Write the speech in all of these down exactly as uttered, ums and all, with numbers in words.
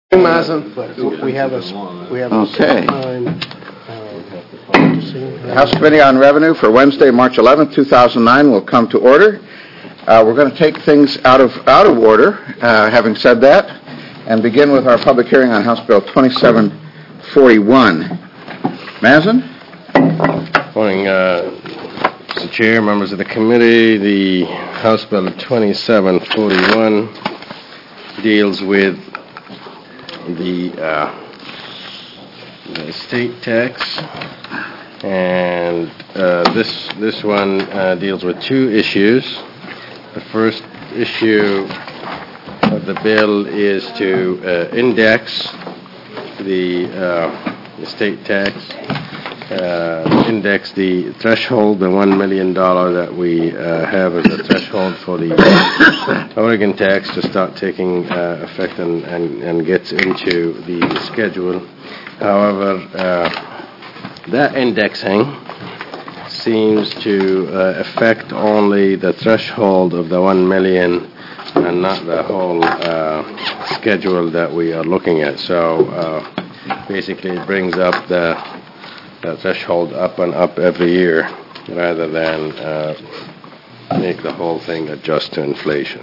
Mazen, we have a, we have a Okay. time, uh, The House Committee on Revenue for Wednesday, March eleventh, two thousand nine will come to order. Uh, we're going to take things out of out of order, uh, having said that, and begin with our public hearing on House Bill twenty-seven forty-one. Mazen? Morning, uh, Mister Chair, members of the committee. The House Bill twenty-seven forty-one deals with the, uh, the estate tax, and uh, this this one uh, deals with two issues. The first issue of the bill is to uh, index the uh, estate tax, uh, index the threshold, the one million dollars that we uh, have as a threshold for the Oregon tax to start taking uh, effect and, and, and gets into the schedule. However, uh, that indexing seems to uh, affect only the threshold of the one million dollars and not the whole uh, schedule that we are looking at. So uh, basically it brings up the, the threshold up and up every year rather than uh, make the whole thing adjust to inflation.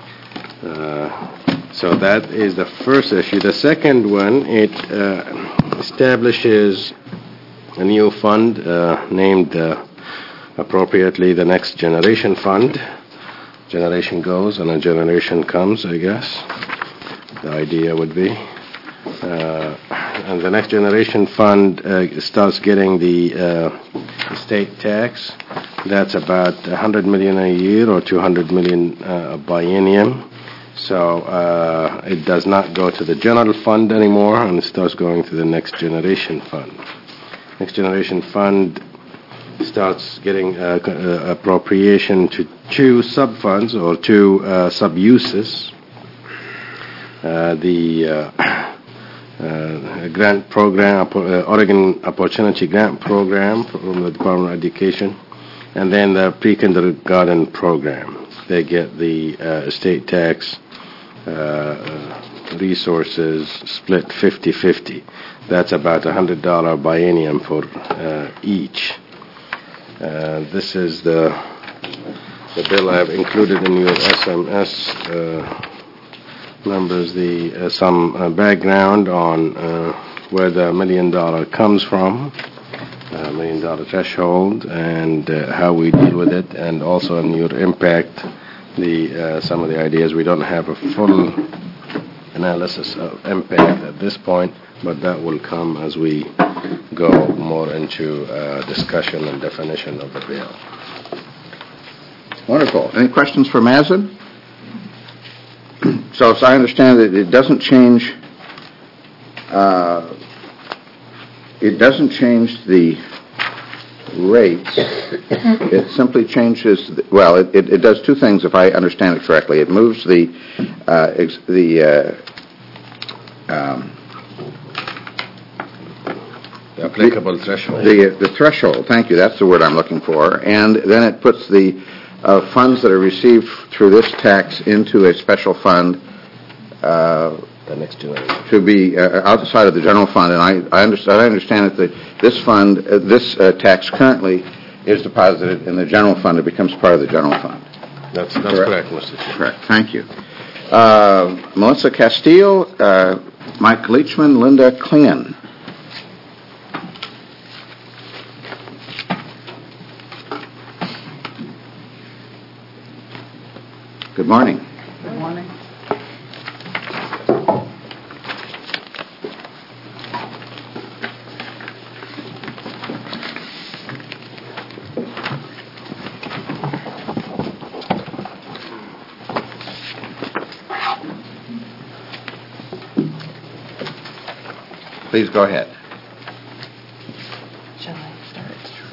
Uh, so that is the first issue. The second one, it uh, establishes a new fund uh, named uh, appropriately the Next Generation Fund. Generation goes and a generation comes, I guess. The idea would be. Uh, and the Next Generation Fund uh, starts getting the uh, estate tax. That's about one hundred million dollars a year or two hundred million dollars uh, a biennium. So uh, it does not go to the general fund anymore, and it starts going to the Next Generation Fund. Next Generation Fund starts getting uh, uh, appropriation to two sub-funds or two uh, sub-uses. Uh, the uh, uh, grant program, uh, Oregon Opportunity Grant Program from the Department of Education, and then the pre-kindergarten program. They get the uh, estate tax uh, resources split fifty-fifty. That's about one hundred dollars biennium for uh, each. Uh, this is the the bill I have included in your S M S uh, numbers, the uh, some uh, background on uh, where the million dollar comes from, uh, million dollar threshold, and uh, how we deal with it, and also on your impact, the uh, some of the ideas. We don't have a full analysis of impact at this point, but that will come as we go more into uh, discussion and definition of the bill. Wonderful. Any questions for Mazen? So, as I understand it, it doesn't change. Uh, it doesn't change the rates. It simply changes. The, well, it, it, it does two things, if I understand it correctly. It moves the uh, ex, the uh, um, The applicable the, threshold. The, the threshold, thank you, that's the word I'm looking for. And then it puts the uh, funds that are received through this tax into a special fund uh, the next generation. to be uh, outside of the general fund. And I, I, understand, I understand that the, this fund, uh, this uh, tax currently is deposited in the general fund. It becomes part of the general fund. That's, that's correct, correct Mister Chair. Correct, thank you. Uh, Melissa Castillo, uh, Mike Leachman, Linda Klingon. Good morning. Good morning. Please go ahead. Shall I start?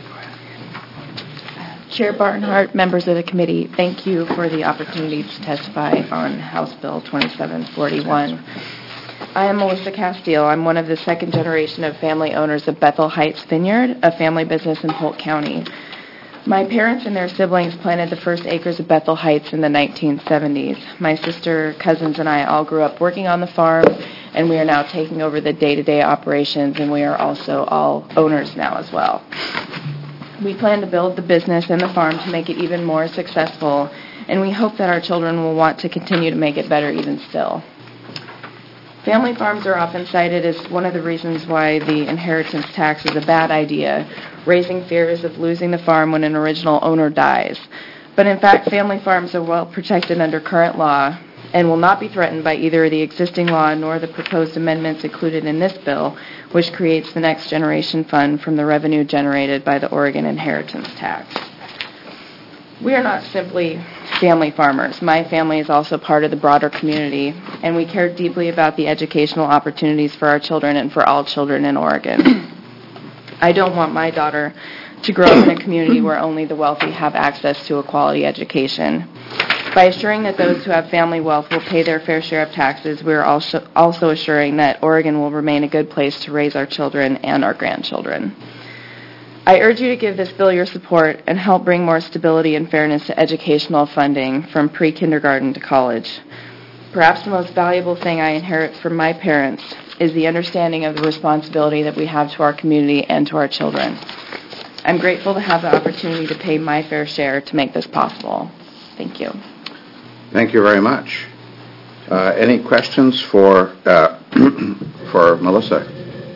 Uh, Chair Barnhart, members of the committee, thank you for the opportunity to testify on House Bill twenty-seven forty-one. I am Melissa Castillo. I'm one of the second generation of family owners of Bethel Heights Vineyard, a family business in Polk County. My parents and their siblings planted the first acres of Bethel Heights in the nineteen seventies. My sister, cousins, and I all grew up working on the farm, and we are now taking over the day-to-day operations, and we are also all owners now as well. We plan to build the business and the farm to make it even more successful, and we hope that our children will want to continue to make it better even still. Family farms are often cited as one of the reasons why the inheritance tax is a bad idea, raising fears of losing the farm when an original owner dies. But in fact, family farms are well protected under current law and will not be threatened by either the existing law nor the proposed amendments included in this bill, which creates the Next Generation Fund from the revenue generated by the Oregon inheritance tax. We are not simply family farmers. My family is also part of the broader community, and we care deeply about the educational opportunities for our children and for all children in Oregon. I don't want my daughter to grow up in a community where only the wealthy have access to a quality education. By assuring that those who have family wealth will pay their fair share of taxes, we are also, also assuring that Oregon will remain a good place to raise our children and our grandchildren. I urge you to give this bill your support and help bring more stability and fairness to educational funding from pre-kindergarten to college. Perhaps the most valuable thing I inherit from my parents is the understanding of the responsibility that we have to our community and to our children. I'm grateful to have the opportunity to pay my fair share to make this possible. Thank you. Thank you very much. Uh, any questions for uh, for Melissa?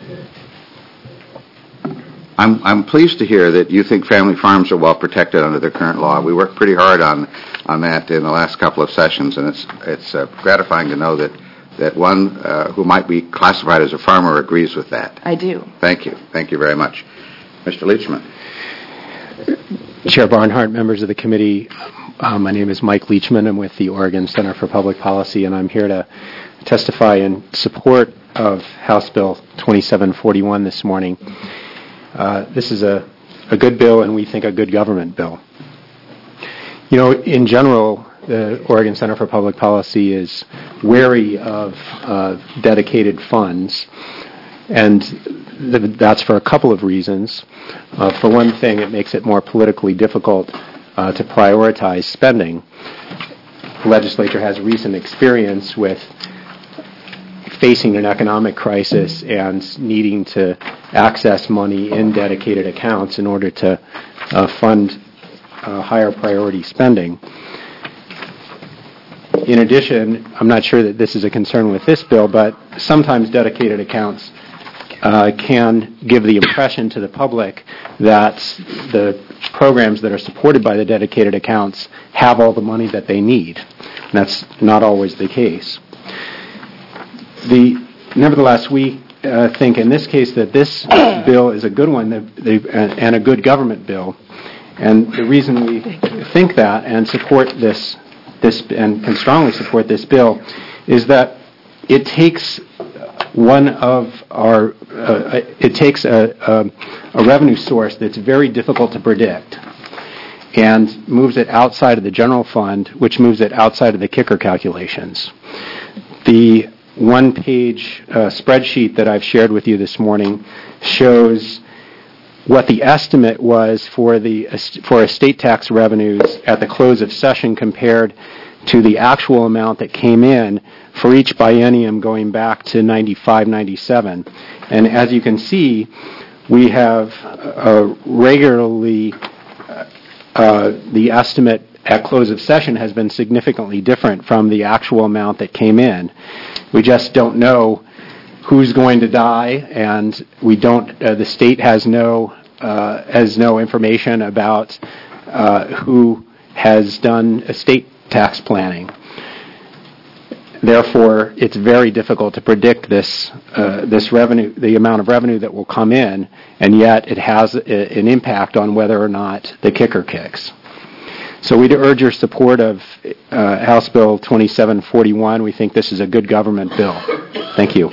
I'm I'm pleased to hear that you think family farms are well protected under the current law. We worked pretty hard on on that in the last couple of sessions, and it's it's uh, gratifying to know that that one uh, who might be classified as a farmer agrees with that. I do. Thank you. Thank you very much. Mister Leachman. Chair Barnhart, members of the committee, uh, my name is Mike Leachman. I'm with the Oregon Center for Public Policy, and I'm here to testify in support of House Bill twenty-seven forty-one this morning. Uh, this is a, a good bill, and we think a good government bill. You know, in general, the Oregon Center for Public Policy is wary of uh, dedicated funds, and th- that's for a couple of reasons. Uh, for one thing, it makes it more politically difficult uh, to prioritize spending. The legislature has recent experience with facing an economic crisis and needing to access money in dedicated accounts in order to uh, fund uh, higher priority spending. In addition, I'm not sure that this is a concern with this bill, but sometimes dedicated accounts uh, can give the impression to the public that the programs that are supported by the dedicated accounts have all the money that they need. And that's not always the case. The, nevertheless, we uh, think in this case that this bill is a good one that they, and a good government bill. And the reason we think that and support this, this and can strongly support this bill is that it takes one of our, uh, it takes a, a, a revenue source that's very difficult to predict and moves it outside of the general fund, which moves it outside of the kicker calculations. The one-page uh, spreadsheet that I've shared with you this morning shows what the estimate was for the for estate tax revenues at the close of session compared to the actual amount that came in for each biennium going back to ninety-five ninety-seven. And as you can see, we have uh, regularly uh, the estimate at close of session has been significantly different from the actual amount that came in. We just don't know who's going to die, and we don't. Uh, the state has no uh, has no information about uh, who has done estate tax planning. Therefore, it's very difficult to predict this uh, this revenue, the amount of revenue that will come in, and yet it has a, an impact on whether or not the kicker kicks. So we'd urge your support of uh, House Bill twenty-seven forty-one. We think this is a good government bill. Thank you.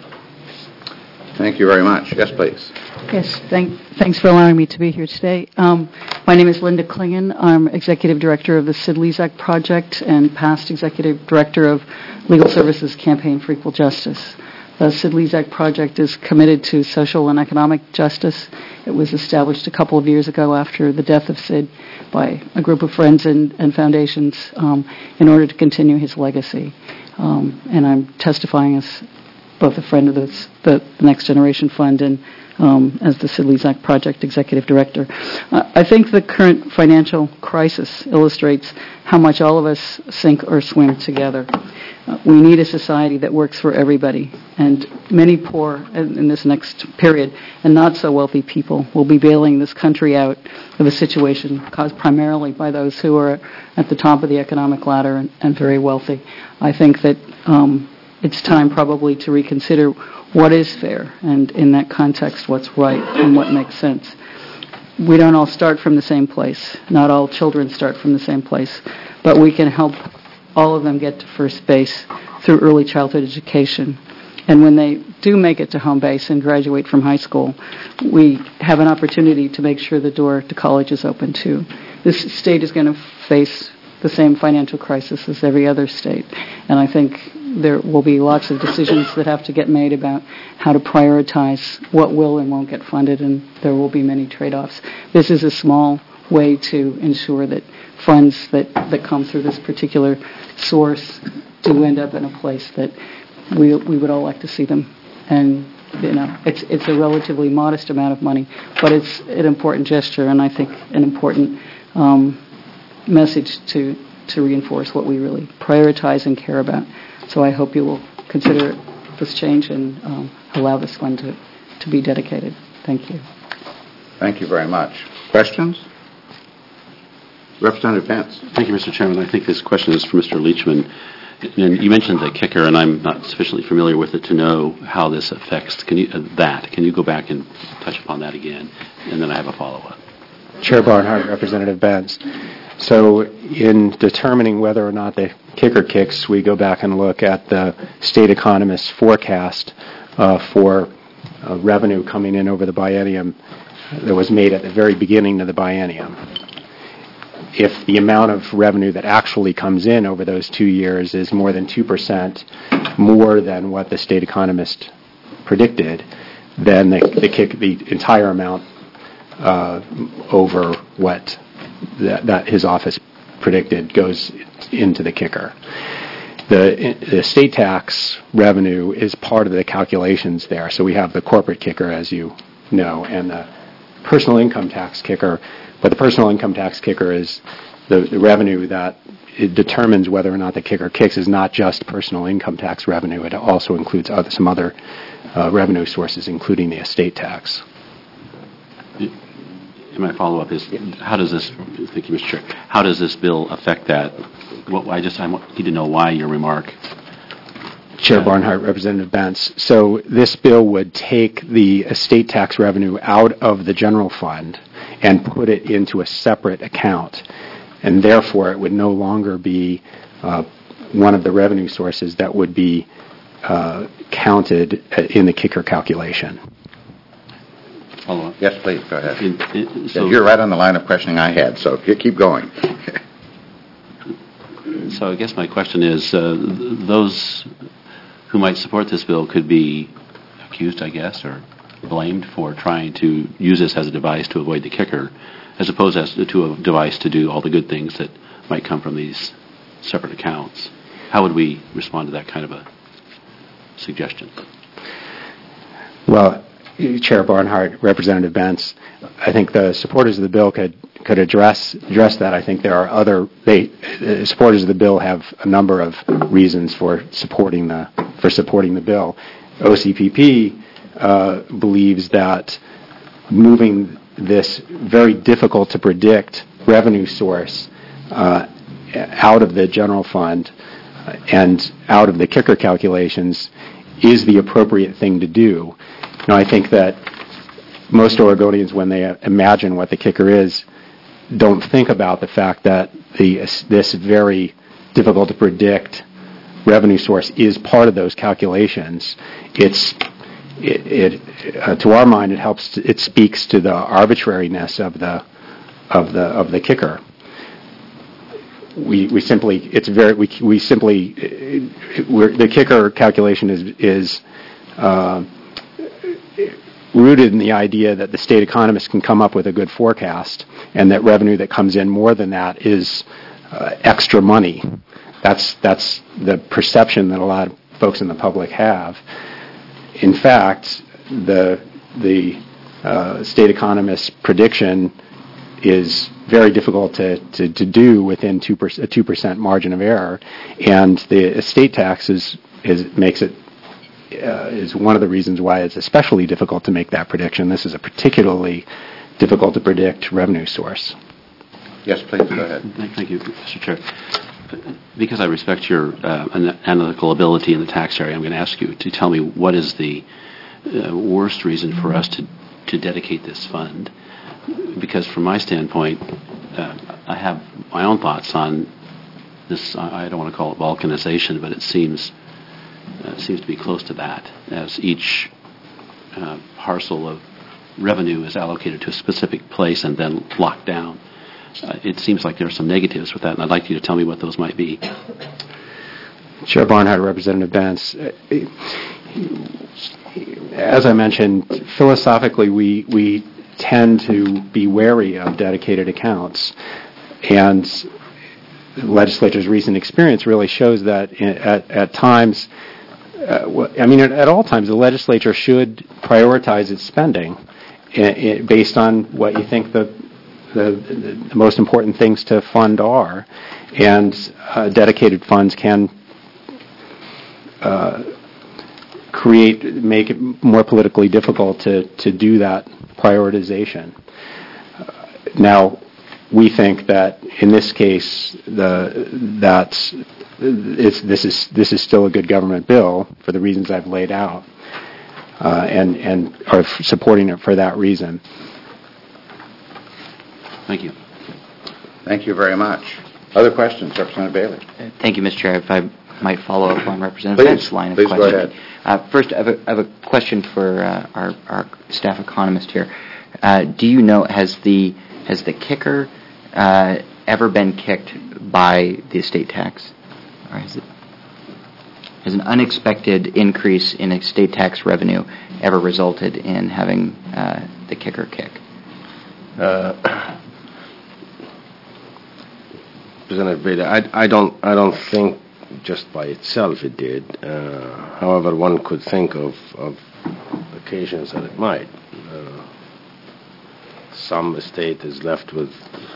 Thank you very much. Yes, please. Yes, thank, thanks for allowing me to be here today. Um, my name is Linda Klingen. I'm Executive Director of the Sid Lezak Project and past Executive Director of Legal Services Campaign for Equal Justice. The Sid Lezak Project is committed to social and economic justice. It was established a couple of years ago after the death of Sid by a group of friends and, and foundations um, in order to continue his legacy. Um, and I'm testifying as both a friend of this, the, the Next Generation Fund and um, as the Sid Lezak Project Executive Director. Uh, I think the current financial crisis illustrates how much all of us sink or swim together. Uh, we need a society that works for everybody, and many poor in, in this next period and not so wealthy people will be bailing this country out of a situation caused primarily by those who are at the top of the economic ladder and, and very wealthy. I think that um, it's time probably to reconsider what is fair, and in that context, what's right and what makes sense. We don't all start from the same place. Not all children start from the same place, but we can help all of them get to first base through early childhood education. And when they do make it to home base and graduate from high school, we have an opportunity to make sure the door to college is open too. This state is going to face the same financial crisis as every other state, and I think there will be lots of decisions that have to get made about how to prioritize what will and won't get funded, and there will be many trade-offs. This is a small way to ensure that funds that, that come through this particular source do end up in a place that we we would all like to see them. And you know, it's it's a relatively modest amount of money, but it's an important gesture, and I think an important um, message to to reinforce what we really prioritize and care about. So I hope you will consider this change and um, allow this fund to, to be dedicated. Thank you. Thank you very much. Questions? Representative Pence. Thank you, Mister Chairman. I think this question is for Mister Leachman. And you mentioned the kicker, and I'm not sufficiently familiar with it to know how this affects can you, uh, that. Can you go back and touch upon that again? And then I have a follow-up. Chair Barnhart, Representative Benz. So in determining whether or not the kicker kicks, we go back and look at the state economist's forecast uh, for uh, revenue coming in over the biennium that was made at the very beginning of the biennium. If the amount of revenue that actually comes in over those two years is more than two percent more than what the state economist predicted, then the, the kick, the entire amount uh, over what that, that his office predicted goes into the kicker. The, the estate tax revenue is part of the calculations there. So we have the corporate kicker, as you know, and the personal income tax kicker. But the personal income tax kicker is the, the revenue that it determines whether or not the kicker kicks is not just personal income tax revenue. It also includes other, some other uh, revenue sources, including the estate tax. And my follow-up is, how does this, thank you, Mister Chair, how does this bill affect that? Well, I just I need to know why your remark. Chair uh, Barnhart, Representative Bentz. So this bill would take the estate tax revenue out of the general fund and put it into a separate account. And therefore, it would no longer be uh, one of the revenue sources that would be uh, counted in the kicker calculation. Follow up. Yes, please, go ahead. In, in, so You're right on the line of questioning I had, so keep going. So I guess my question is, uh, th- those who might support this bill could be accused, I guess, or blamed for trying to use this as a device to avoid the kicker, as opposed as to a device to do all the good things that might come from these separate accounts. How would we respond to that kind of a suggestion? Well, Chair Barnhart, Representative Bentz, I think the supporters of the bill could could address address that. I think there are other they uh, supporters of the bill have a number of reasons for supporting the for supporting the bill. O C P P uh, believes that moving this very difficult to predict revenue source uh, out of the general fund uh, and out of the kicker calculations is the appropriate thing to do. Now, I think that most Oregonians, when they imagine what the kicker is, don't think about the fact that the this very difficult to predict revenue source is part of those calculations. It's it, it uh, to our mind, it helps. To, it speaks to the arbitrariness of the of the of the kicker. We we simply it's very we we simply we're, the kicker calculation is is uh, rooted in the idea that the state economists can come up with a good forecast and that revenue that comes in more than that is uh, extra money. That's, that's the perception that a lot of folks in the public have. In fact, the, the uh, state economists' prediction is very difficult to, to, to do within two per, a two percent margin of error, and the estate tax is, is, makes it uh, is one of the reasons why it's especially difficult to make that prediction. This is a particularly difficult to predict revenue source. Yes, please, go ahead. Thank you, Mister Chair. Because I respect your uh, analytical ability in the tax area, I'm going to ask you to tell me what is the uh, worst reason for us to, to dedicate this fund. Because from my standpoint, uh, I have my own thoughts on this. I don't want to call it balkanization, but it seems uh, seems to be close to that, as each uh, parcel of revenue is allocated to a specific place and then locked down. Uh, it seems like there are some negatives with that, and I'd like you to tell me what those might be. Chair Barnhart, Representative Benz. As I mentioned, philosophically, we we tend to be wary of dedicated accounts, and the legislature's recent experience really shows that in, at, at times, uh, I mean, at, at all times, the legislature should prioritize its spending in, in, based on what you think the, the the most important things to fund are, and uh, dedicated funds can uh, create, make it more politically difficult to, to do that prioritization. Uh, now, we think that in this case, the that it's, this is this is still a good government bill for the reasons I've laid out, uh, and and are supporting it for that reason. Thank you. Thank you very much. Other questions, Representative Bailey? Uh, thank you, Mister Chair. If I might follow up on Representative Benz's line of please questioning. go ahead. Uh, first, I have, a, I have a question for uh, our, our staff economist here. Uh, do you know, has the has the kicker uh, ever been kicked by the estate tax? Or has it has an unexpected increase in estate tax revenue ever resulted in having uh, the kicker kick? Uh, Representative Bailey, I, I don't I don't think just by itself it did. Uh, however, one could think of, of occasions that it might. Uh, some estate is left with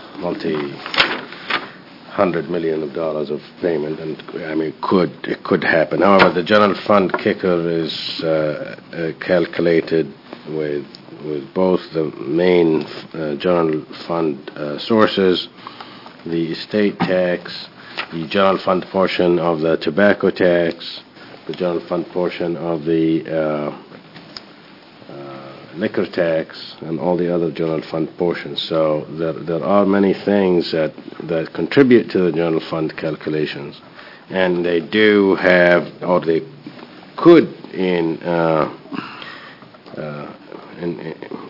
multi-hundred million of dollars of payment, and I mean, could it could happen. However, the general fund kicker is uh, uh, calculated with with both the main uh, general fund uh, sources, the estate tax, the general fund portion of the tobacco tax, the general fund portion of the uh, uh, liquor tax, and all the other general fund portions. So there, there are many things that, that contribute to the general fund calculations, and they do have, or they could in uh, uh, in,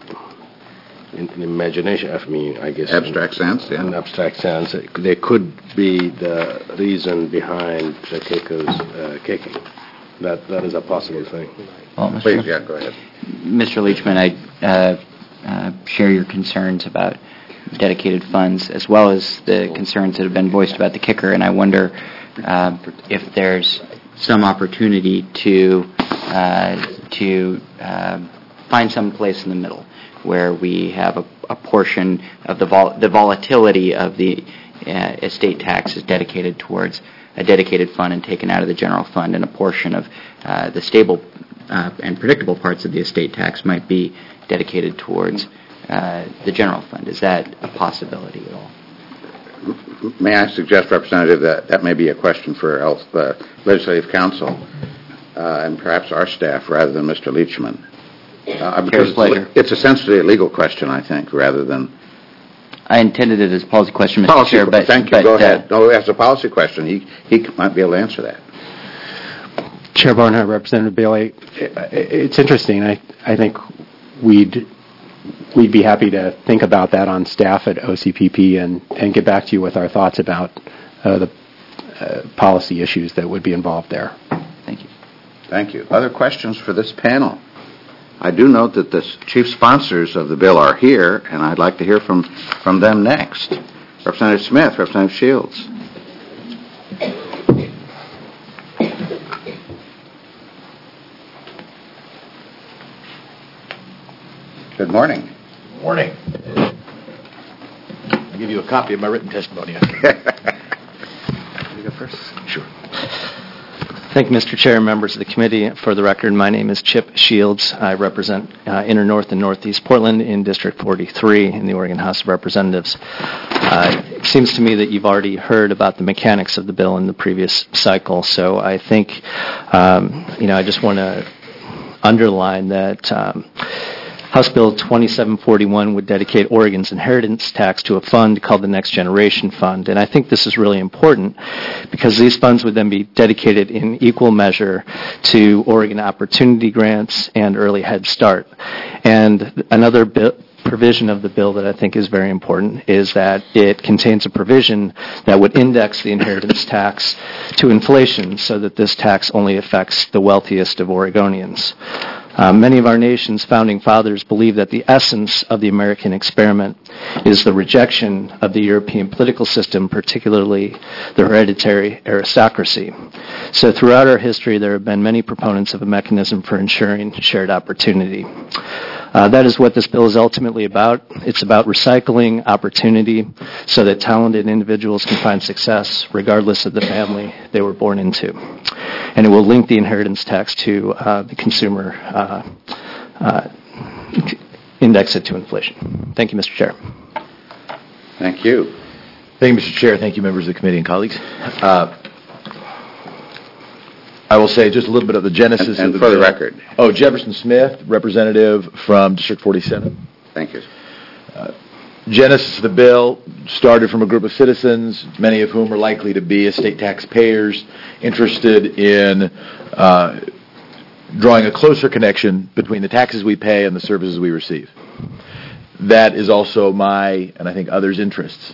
in, in imagination, I mean, I guess. Abstract in, sense, yeah. In abstract sense, they could be the reason behind the kickers uh, kicking. That that is a possible thing. Well, Mister Please, yeah, go ahead. Mister Leachman, I uh, uh, share your concerns about dedicated funds, as well as the concerns that have been voiced about the kicker, and I wonder uh, if there's some opportunity to uh, to uh, find some place in the middle where we have a, a portion of the vol- the volatility of the uh, estate tax is dedicated towards a dedicated fund and taken out of the general fund, and a portion of uh, the stable uh, and predictable parts of the estate tax might be dedicated towards uh, the general fund. Is that a possibility at all? May I suggest, Representative, that that may be a question for the Legislative Council uh, and perhaps our staff rather than Mister Leachman. Uh, because pleasure. It's essentially a legal question, I think, rather than... I intended it as a policy question, Mister Policy, Chair, but... thank you. But, Go uh, ahead. No, that's a policy question. He he might be able to answer that. Chair Barnhart, Representative Bailey, it's interesting. I I think we'd we'd be happy to think about that on staff at O C P P and, and get back to you with our thoughts about uh, the uh, policy issues that would be involved there. Thank you. Thank you. Other questions for this panel? I do note that the chief sponsors of the bill are here, and I'd like to hear from, from them next. Representative Smith, Representative Shields. Good morning. Good morning. I'll give you a copy of my written testimony. You go first? Sure. Thank you, Mister Chair and members of the committee. For the record, my name is Chip Shields. I represent uh, Inner North and Northeast Portland in District forty-three in the Oregon House of Representatives. Uh, it seems to me that you've already heard about the mechanics of the bill in the previous cycle, so I think, um, you know, I just want to underline that um, House Bill twenty-seven forty-one would dedicate Oregon's inheritance tax to a fund called the Next Generation Fund. And I think this is really important because these funds would then be dedicated in equal measure to Oregon Opportunity Grants and Early Head Start. And another bill, provision of the bill that I think is very important is that it contains a provision that would index the inheritance tax to inflation so that this tax only affects the wealthiest of Oregonians. Uh, many of our nation's founding fathers believed that the essence of the American experiment is the rejection of the European political system, particularly the hereditary aristocracy. So throughout our history, there have been many proponents of a mechanism for ensuring shared opportunity. Uh, that is what this bill is ultimately about. It's about recycling opportunity so that talented individuals can find success regardless of the family they were born into. And it will link the inheritance tax to uh, the consumer, uh, uh, index it to inflation. Thank you, Mister Chair. Thank you. Thank you, Mister Chair. Thank you, members of the committee and colleagues. Uh, I will say just a little bit of the genesis and, and of the for bill. the record. Oh, Jefferson Smith, representative from District forty-seven. Thank you. Uh, genesis of the bill started from a group of citizens, many of whom are likely to be estate taxpayers, interested in uh, drawing a closer connection between the taxes we pay and the services we receive. That is also my, and I think others' interests.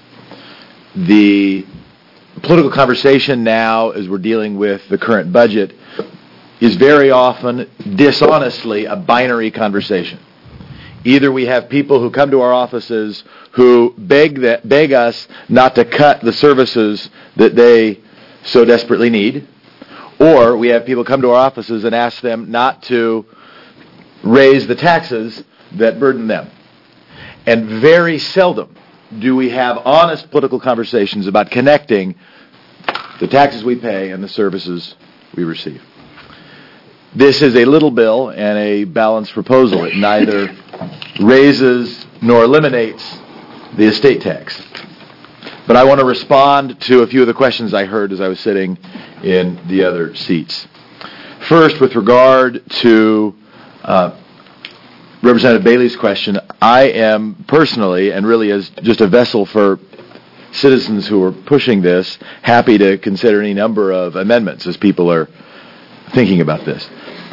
The political conversation now, as we're dealing with the current budget, is very often, dishonestly, a binary conversation. Either we have people who come to our offices who beg that, beg us not to cut the services that they so desperately need, or we have people come to our offices and ask them not to raise the taxes that burden them. And very seldom do we have honest political conversations about connecting the taxes we pay and the services we receive. This is a little bill and a balanced proposal. It neither raises nor eliminates the estate tax. But I want to respond to a few of the questions I heard as I was sitting in the other seats. First, with regard to uh, Representative Bailey's question, I am personally, and really as just a vessel for citizens who are pushing this, happy to consider any number of amendments as people are thinking about this.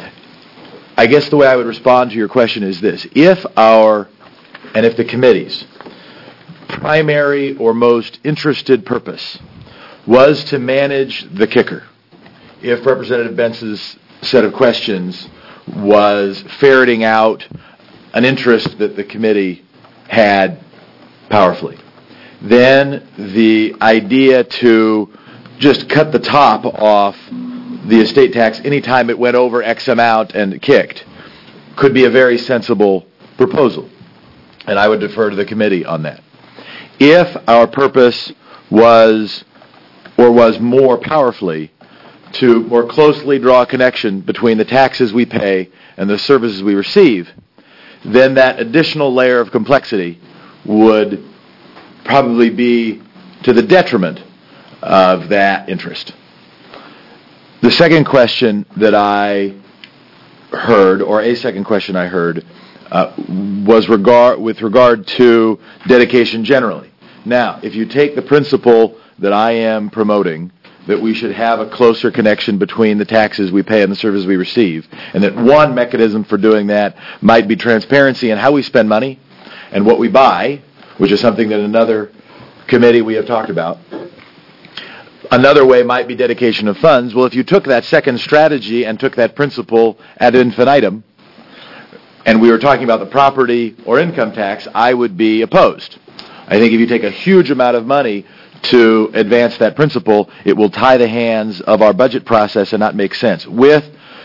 I guess the way I would respond to your question is this. If our, and if the committee's primary or most interested purpose was to manage the kicker, if Representative Bentz's set of questions was ferreting out an interest that the committee had powerfully, then the idea to just cut the top off the estate tax anytime it went over X amount and kicked could be a very sensible proposal. And I would defer to the committee on that. If our purpose was, or was more powerfully, to more closely draw a connection between the taxes we pay and the services we receive, then that additional layer of complexity would probably be to the detriment of that interest. The second question that I heard, or a second question I heard, uh, was regard with regard to dedication generally. Now, if you take the principle that I am promoting, that we should have a closer connection between the taxes we pay and the services we receive, and that one mechanism for doing that might be transparency in how we spend money and what we buy, which is something that another committee we have talked about, another way might be dedication of funds. Well, if you took that second strategy and took that principle ad infinitum, and we were talking about the property or income tax, I would be opposed. I think if you take a huge amount of money to advance that principle, it will tie the hands of our budget process and not make sense. With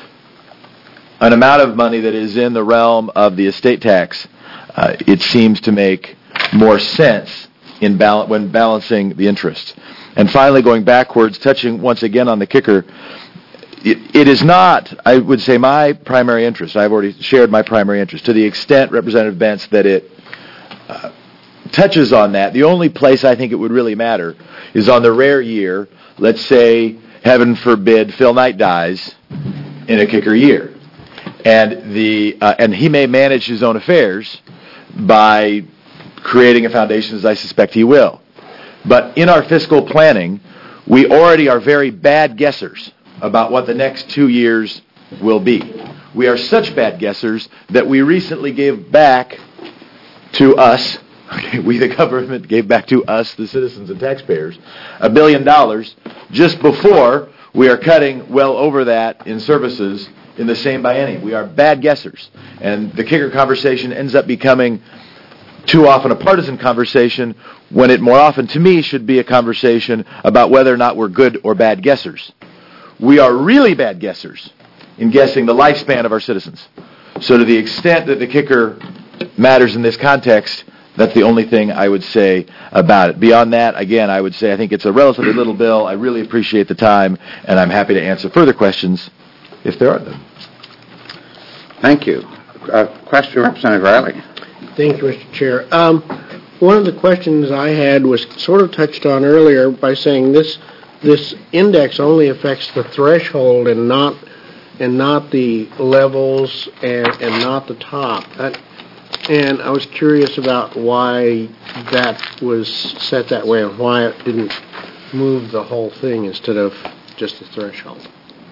an amount of money that is in the realm of the estate tax, uh, it seems to make more sense in bal- when balancing the interests. And finally, going backwards, touching once again on the kicker, it, it is not, I would say, my primary interest. I've already shared my primary interest. To the extent, Representative Bentz, that it uh, touches on that, the only place I think it would really matter is on the rare year, let's say, heaven forbid, Phil Knight dies in a kicker year. And the uh, and he may manage his own affairs by creating a foundation, as I suspect he will. But in our fiscal planning, we already are very bad guessers about what the next two years will be. We are such bad guessers that we recently gave back to us, okay, we the government gave back to us, the citizens and taxpayers, a billion dollars just before we are cutting well over that in services in the same biennium. We are bad guessers. And the kicker conversation ends up becoming too often a partisan conversation when it more often, to me, should be a conversation about whether or not we're good or bad guessers. We are really bad guessers in guessing the lifespan of our citizens. So to the extent that the kicker matters in this context, that's the only thing I would say about it. Beyond that, again, I would say I think it's a relatively little bill. I really appreciate the time, and I'm happy to answer further questions if there are them. Thank you. Uh, question, Representative Riley. Thank you, Mister Chair. Um, one of the questions I had was sort of touched on earlier by saying this this index only affects the threshold and not and not the levels and, and not the top. That, and I was curious about why that was set that way and why it didn't move the whole thing instead of just the threshold.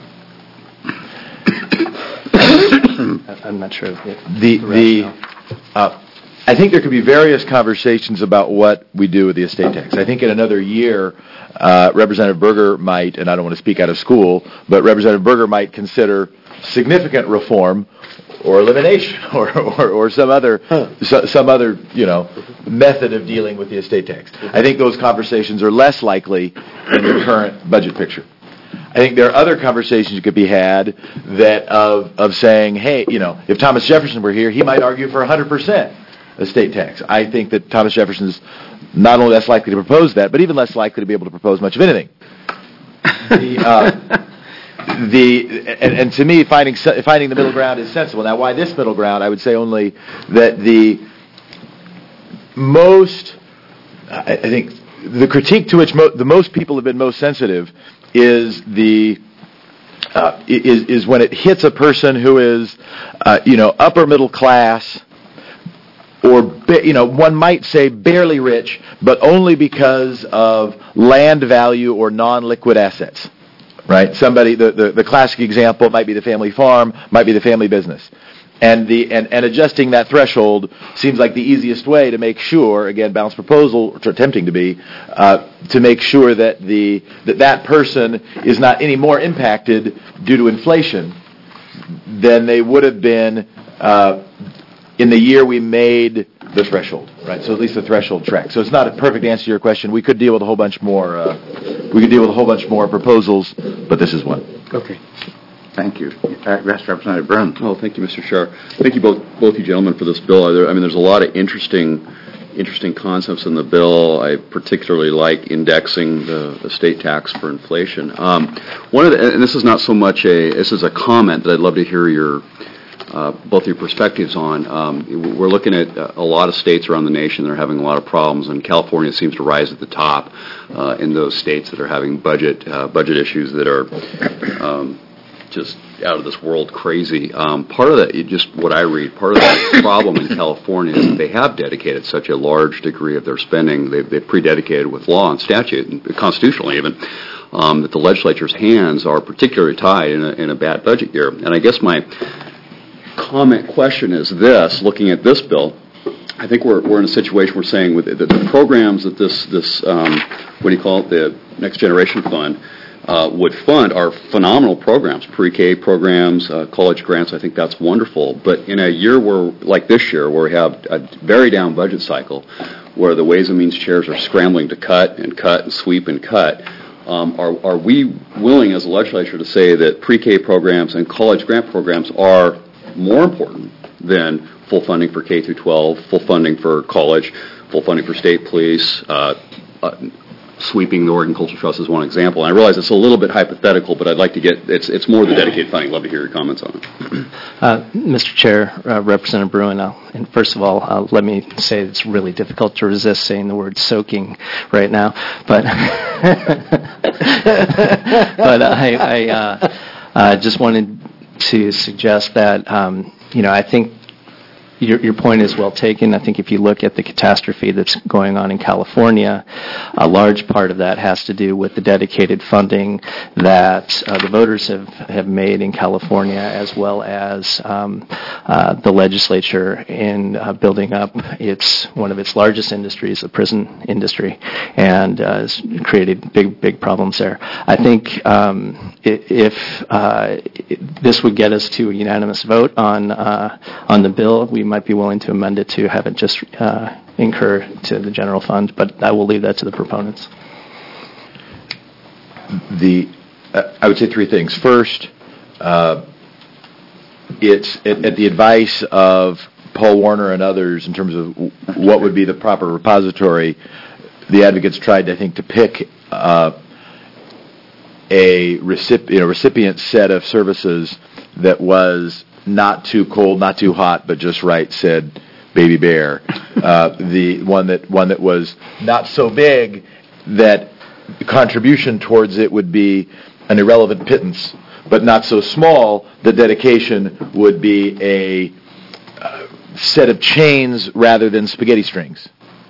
I'm not sure. If the the uh, I think there could be various conversations about what we do with the estate tax. I think in another year, uh, Representative Berger might, and I don't want to speak out of school, but Representative Berger might consider significant reform or elimination or, or, or some other huh. so, some other you know method of dealing with the estate tax. I think those conversations are less likely in the current budget picture. I think there are other conversations could be had that of of saying, hey, you know, if Thomas Jefferson were here, he might argue for one hundred percent estate tax. I think that Thomas Jefferson's not only less likely to propose that, but even less likely to be able to propose much of anything. the, uh, the and, and to me, finding finding the middle ground is sensible. Now, why this middle ground? I would say only that the most, I think, the critique to which mo- the most people have been most sensitive is the uh, is is when it hits a person who is uh, you know upper middle class, or ba- you know one might say barely rich, but only because of land value or non-liquid assets. Right? Somebody the, the, the classic example might be the family farm, might be the family business. And the and, and adjusting that threshold seems like the easiest way to make sure, again, balanced proposal, or attempting to be, uh, to make sure that the that that person is not any more impacted due to inflation than they would have been uh, in the year we made the threshold. Right. So at least the threshold track. So it's not a perfect answer to your question. We could deal with a whole bunch more. Uh, we could deal with a whole bunch more proposals, but this is one. Okay. Thank you. Uh, Representative Byrne. Oh, thank you, Mister Chair. Thank you both, both you gentlemen, for this bill. I mean, there's a lot of interesting, interesting concepts in the bill. I particularly like indexing the estate tax for inflation. Um, one of the, and this is not so much a, this is a comment that I'd love to hear your, uh, both your perspectives on. Um, we're looking at a lot of states around the nation that are having a lot of problems, and California seems to rise at the top uh, in those states that are having budget uh, budget issues that are. Um, just out of this world crazy. Um, part of that, just what I read, part of the problem in California is that they have dedicated such a large degree of their spending, they've, they've pre-dedicated with law and statute, and constitutionally even, um, that the legislature's hands are particularly tied in a, in a bad budget year. And I guess my comment question is this, looking at this bill, I think we're we're in a situation we're saying with the, the programs that this this um, what do you call it, the Next Generation Fund uh, would fund are phenomenal programs, pre-K programs, uh, college grants. I think that's wonderful. But in a year where like this year, where we have a very down budget cycle, where the Ways and Means chairs are scrambling to cut and cut and sweep and cut. Um, are, are we willing as a legislature to say that pre-K programs and college grant programs are more important than full funding for K through twelve, full funding for college, full funding for state police, uh, uh, sweeping the Oregon Cultural Trust is one example. And I realize it's a little bit hypothetical, but I'd like to get, it's it's more the dedicated funding. I'd love to hear your comments on it. Uh, Mister Chair, uh, Representative Bruin, uh, and first of all, uh, let me say it's really difficult to resist saying the word soaking right now, but but I, I uh, uh, just wanted to suggest that, um, you know, I think Your, your point is well taken. I think if you look at the catastrophe that's going on in California, a large part of that has to do with the dedicated funding that uh, the voters have, have made in California, as well as um, uh, the legislature in uh, building up its one of its largest industries, the prison industry, and uh, has created big, big problems there. I think um, if uh, this would get us to a unanimous vote on uh, on the bill, we might be willing to amend it to have it just uh, incur to the general fund, but I will leave that to the proponents. The uh, I would say three things. First, uh, it's at, at the advice of Paul Warner and others in terms of w- what would be the proper repository. The advocates tried, I think, to pick uh, a recip- you know, recipient set of services that was not too cold, not too hot, but just right, said Baby Bear. Uh, the one that one that was not so big that the contribution towards it would be an irrelevant pittance, but not so small that dedication would be a uh, set of chains rather than spaghetti strings.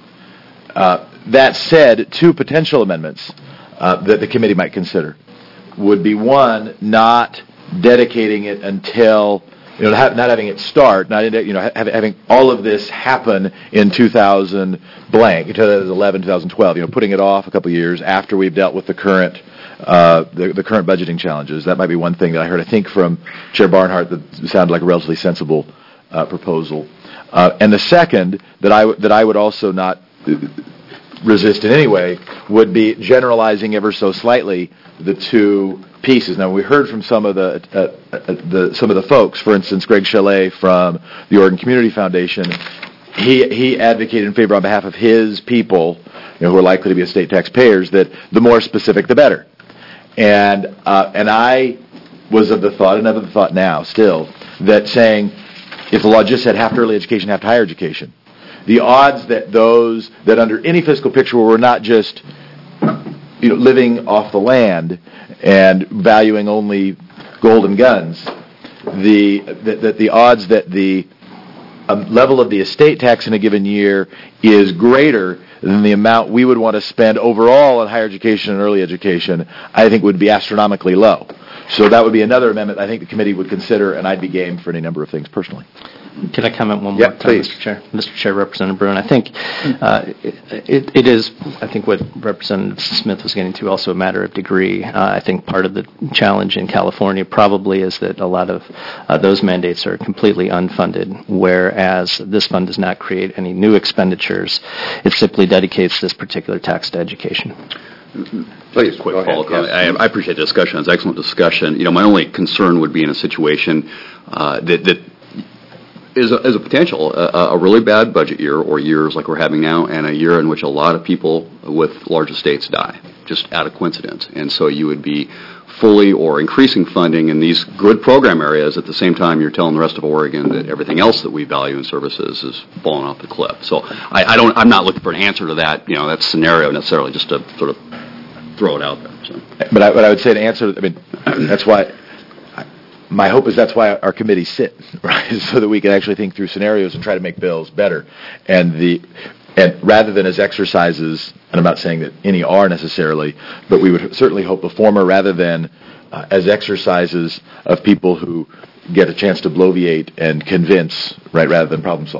Uh, that said, two potential amendments uh, that the committee might consider would be, one, not dedicating it until You know, not having it start, not you know, having all of this happen in two thousand blank, twenty eleven, twenty twelve. You know, putting it off a couple of years after we've dealt with the current, uh, the, the current budgeting challenges. That might be one thing that I heard. I think from Chair Barnhart that sounded like a relatively sensible uh, proposal. Uh, and the second that I w- that I would also not resist in any way would be generalizing ever so slightly the two pieces. Now, we heard from some of the, uh, uh, the some of the folks, for instance, Greg Chalet from the Oregon Community Foundation. He he advocated in favor on behalf of his people, you know, who are likely to be estate taxpayers, that the more specific, the better. And uh, and I was of the thought, and of the thought now still, that saying if the law just said half to early education, half to higher education, the odds that those that under any fiscal picture where we're not just you know living off the land and valuing only gold and guns, the that, that the odds that the um, level of the estate tax in a given year is greater than the amount we would want to spend overall on higher education and early education, I think would be astronomically low. So that would be another amendment I think the committee would consider, and I'd be game for any number of things personally. Could I comment one more yeah, time, please. Mister Chair? Mister Chair, Representative Bruin, I think uh, it, it is, I think what Representative Smith was getting to, also a matter of degree. Uh, I think part of the challenge in California probably is that a lot of uh, those mandates are completely unfunded, whereas this fund does not create any new expenditures. It simply dedicates this particular tax to education. Please, quick follow-up. I, I appreciate the discussion. It's excellent discussion. You know, my only concern would be in a situation uh, that that is a, is a potential a, a really bad budget year, or years like we're having now, and a year in which a lot of people with large estates die, just out of coincidence. And so you would be fully or increasing funding in these good program areas at the same time you're telling the rest of Oregon that everything else that we value in services is falling off the cliff. So I, I don't. I'm not looking for an answer to that. You know, that scenario necessarily. Just to sort of throw it out there. So. But I, but I would say to answer. I mean, that's why. My hope is that's why our committees sit, right? So that we can actually think through scenarios and try to make bills better. And the and rather than as exercises, and I'm not saying that any are necessarily, but we would certainly hope the former rather than uh, as exercises of people who get a chance to bloviate and convince, right, rather than problem solve.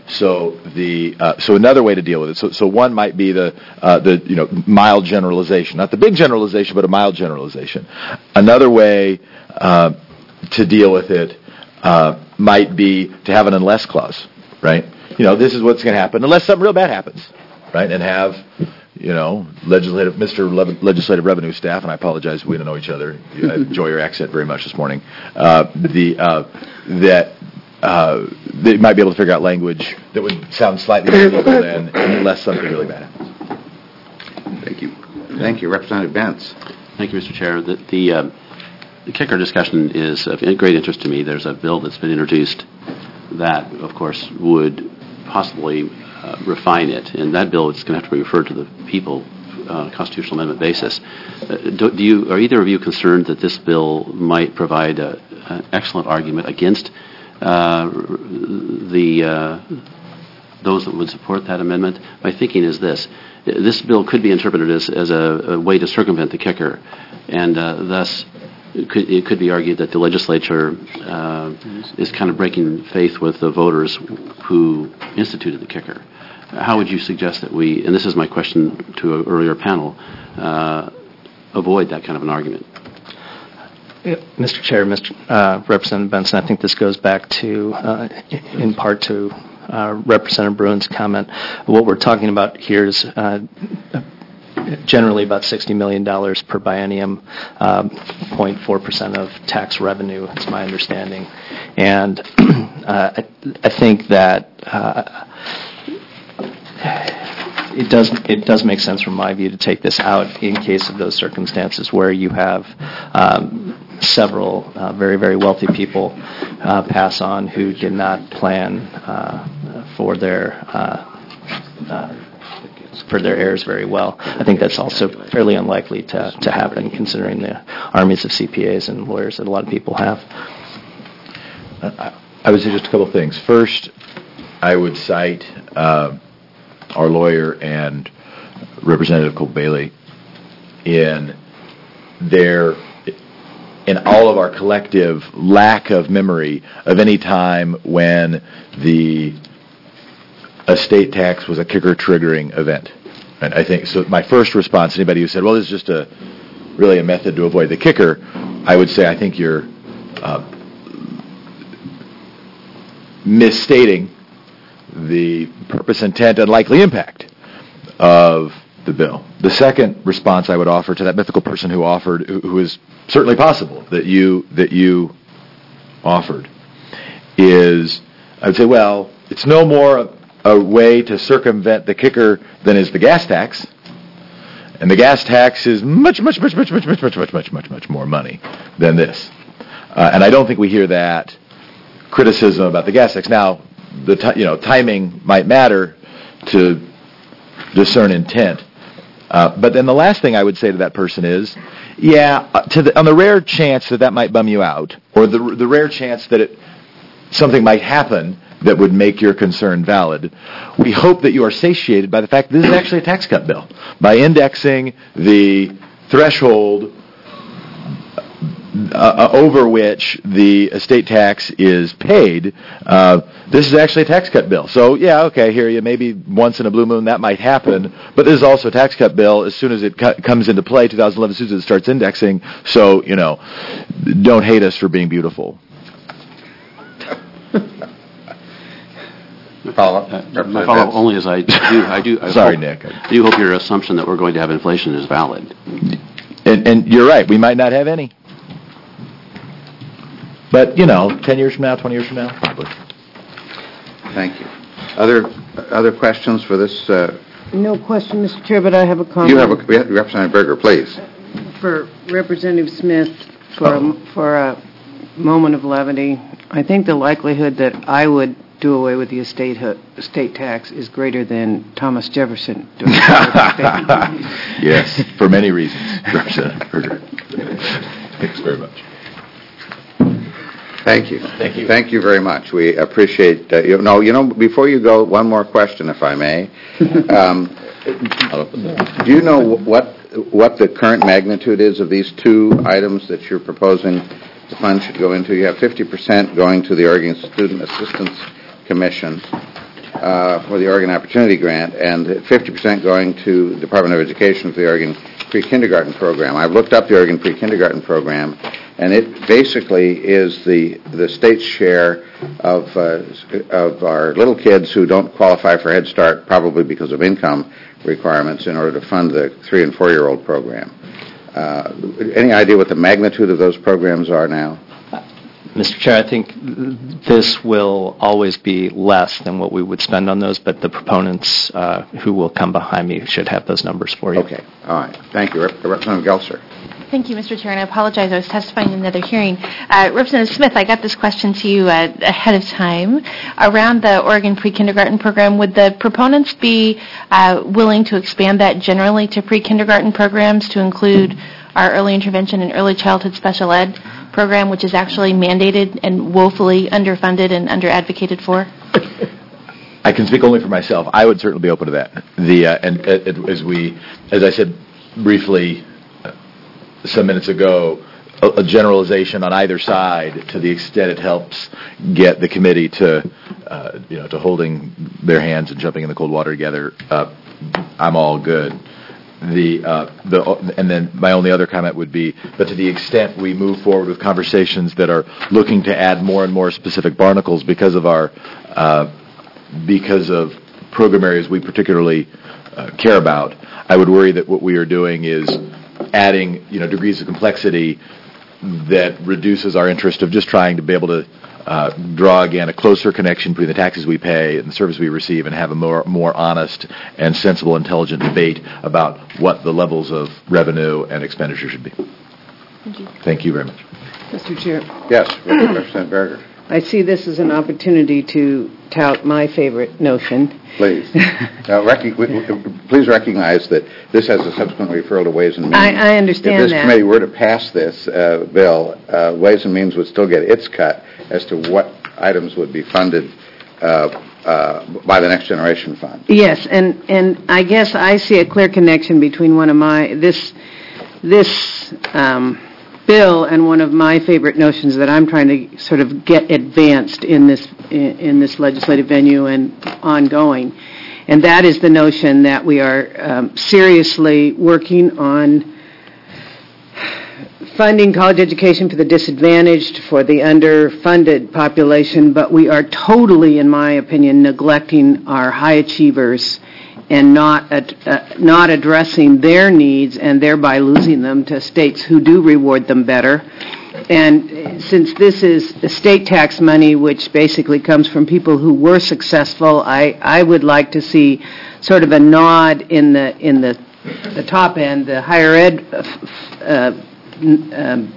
So the uh, so another way to deal with it. So so one might be the uh, the you know mild generalization, not the big generalization, but a mild generalization. Another way uh, to deal with it uh, might be to have an unless clause, right? You know, this is what's going to happen unless something real bad happens, right? And have you know legislative Mister Le- legislative revenue staff, and I apologize, we don't know each other. I enjoy your accent very much this morning. Uh, the uh, that. Uh, they might be able to figure out language that would sound slightly more legal than unless something really bad happens. Thank you. Thank you. Representative Bentz. Thank you, Mister Chair. The, the, uh, the kicker discussion is of great interest to me. There's a bill that's been introduced that, of course, would possibly uh, refine it, and that bill is going to have to be referred to the people on a constitutional amendment basis. Uh, do, do you, are either of you concerned that this bill might provide a, an excellent argument against Uh, the uh, those that would support that amendment? My thinking is this: this bill could be interpreted as, as a, a way to circumvent the kicker, and uh, thus it could, it could be argued that the legislature uh, is kind of breaking faith with the voters who instituted the kicker. How would you suggest that we, and this is my question to an earlier panel, uh, avoid that kind of an argument? Mister Chair, Mister Uh, Representative Benson, I think this goes back to, uh, in part to uh, Representative Bruin's comment. What we're talking about here is uh, generally about sixty million dollars per biennium, um, zero point four percent of tax revenue, is my understanding. And uh, I, I think that uh, It does it does make sense from my view to take this out in case of those circumstances where you have um, several uh, very, very wealthy people uh, pass on who did not plan uh, for their uh, uh, for their heirs very well. I think that's also fairly unlikely to, to happen considering the armies of C P As and lawyers that a lot of people have. I would say just a couple of things. First, I would cite uh, our lawyer and Representative Cole Bailey in their, in all of our collective lack of memory of any time when the estate tax was a kicker triggering event. And I think, so my first response, anybody who said, well, this is just a, really a method to avoid the kicker, I would say I think you're uh, misstating the purpose, intent, and likely impact of the bill. The second response I would offer to that mythical person who offered, who, who is certainly possible that you that you offered, is I would say, well, it's no more a, a way to circumvent the kicker than is the gas tax, and the gas tax is much, much, much, much, much, much, much, much, much, much, much more money than this. Uh, and I don't think we hear that criticism about the gas tax. Now, the t- you know timing might matter to discern intent, uh, but then the last thing I would say to that person is, yeah, uh, to the, on the rare chance that that might bum you out, or the the rare chance that it something might happen that would make your concern valid, we hope that you are satiated by the fact that this is actually a tax cut bill. By indexing the threshold Uh, over which the estate tax is paid, uh, this is actually a tax cut bill. So, yeah, okay, here you maybe once in a blue moon that might happen, but this is also a tax cut bill as soon as it cu- comes into play, twenty eleven, as soon as it starts indexing. So, you know, don't hate us for being beautiful. Follow uh, my follow-up only is I do, I do, I Sorry, hope, Nick. I do hope your assumption that we're going to have inflation is valid. And, and you're right, we might not have any. But, you know, ten years from now, twenty years from now, probably. Thank you. Other other questions for this? Uh, no question, Mister Chair, but I have a comment. You have a, Representative Berger, please. For Representative Smith, for a, for a moment of levity, I think the likelihood that I would do away with the estate estate tax is greater than Thomas Jefferson doing away with the estate tax. Yes, for many reasons, Representative Berger. Thanks very much. Thank you. Thank you. Thank you very much. We appreciate uh, you. No, you know, before you go, one more question, if I may. Um, do you know what what the current magnitude is of these two items that you're proposing the fund should go into? You have fifty percent going to the Oregon Student Assistance Commission, uh, for the Oregon Opportunity Grant, and fifty percent going to the Department of Education for the Oregon Pre-Kindergarten Program. I've looked up the Oregon Pre-Kindergarten Program, and it basically is the the state's share of uh, of our little kids who don't qualify for Head Start, probably because of income requirements, in order to fund the three and four year old program. Uh, any idea what the magnitude of those programs are now? Mister Chair, I think this will always be less than what we would spend on those, but the proponents uh, who will come behind me should have those numbers for you. Okay. All right. Thank you. Rep- Representative Gelser. Thank you, Mister Chair, and I apologize. I was testifying in another hearing. Uh, Representative Smith, I got this question to you uh, ahead of time. Around the Oregon Pre-Kindergarten Program, would the proponents be uh, willing to expand that generally to pre-kindergarten programs to include our early intervention and early childhood special ed program, which is actually mandated and woefully underfunded and under-advocated for? I can speak only for myself. I would certainly be open to that. The uh, and uh, as we, as I said briefly uh, some minutes ago, a, a generalization on either side, to the extent it helps get the committee to, uh, you know, to holding their hands and jumping in the cold water together. Uh, I'm all good. The uh, the and then my only other comment would be, but to the extent we move forward with conversations that are looking to add more and more specific barnacles because of our uh, because of program areas we particularly uh, care about, I would worry that what we are doing is adding, you know, degrees of complexity that reduces our interest of just trying to be able to uh, draw, again, a closer connection between the taxes we pay and the service we receive, and have a more more honest and sensible, intelligent debate about what the levels of revenue and expenditure should be. Thank you. Thank you very much. Mister Chair. Yes, Representative Berger. I see this as an opportunity to tout my favorite notion. Please. Now, rec- please recognize that this has a subsequent referral to Ways and Means. I, I understand that. If this committee were to pass this uh, bill, uh, Ways and Means would still get its cut as to what items would be funded uh, uh, by the Next Generation Fund. Yes, and, and I guess I see a clear connection between one of my, this, this um, bill and one of my favorite notions that I'm trying to sort of get advanced in this in, in this legislative venue and ongoing, and that is the notion that we are um, seriously working on funding college education for the disadvantaged, for the underfunded population, but we are totally, in my opinion, neglecting our high achievers and not ad- uh, not addressing their needs, and thereby losing them to states who do reward them better. And since this is estate tax money, which basically comes from people who were successful, I, I would like to see sort of a nod in the in the the top end, the higher ed uh, um,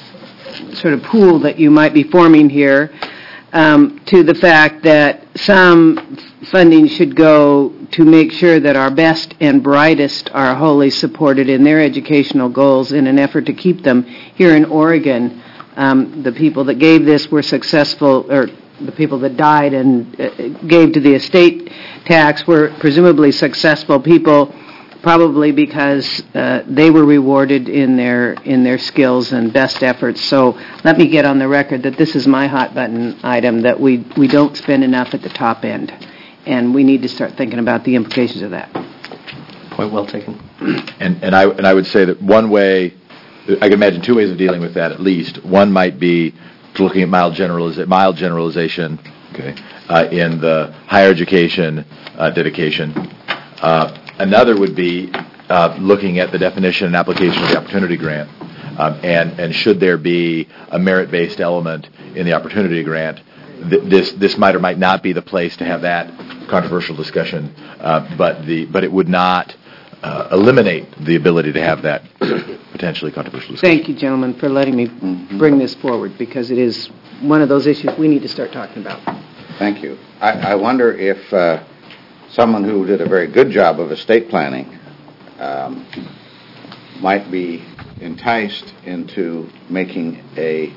sort of pool that you might be forming here, um, to the fact that some funding should go to make sure that our best and brightest are wholly supported in their educational goals in an effort to keep them here in Oregon. Um, the people that gave this were successful, or the people that died and uh, gave to the estate tax were presumably successful people, probably because uh, they were rewarded in their in their skills and best efforts. So let me get on the record that this is my hot button item, that we, we don't spend enough at the top end. And we need to start thinking about the implications of that. Point well taken. And and I and I would say that one way, I can imagine two ways of dealing with that at least. One might be looking at mild generaliza- mild generalization, okay, uh, in the higher education uh, dedication. Uh, another would be uh, looking at the definition and application of the opportunity grant, um, and and should there be a merit-based element in the opportunity grant. This this might or might not be the place to have that controversial discussion, uh, but the but it would not uh, eliminate the ability to have that potentially controversial discussion. Thank you, gentlemen, for letting me bring this forward, because it is one of those issues we need to start talking about. Thank you. I, I wonder if uh, someone who did a very good job of estate planning um, might be enticed into making a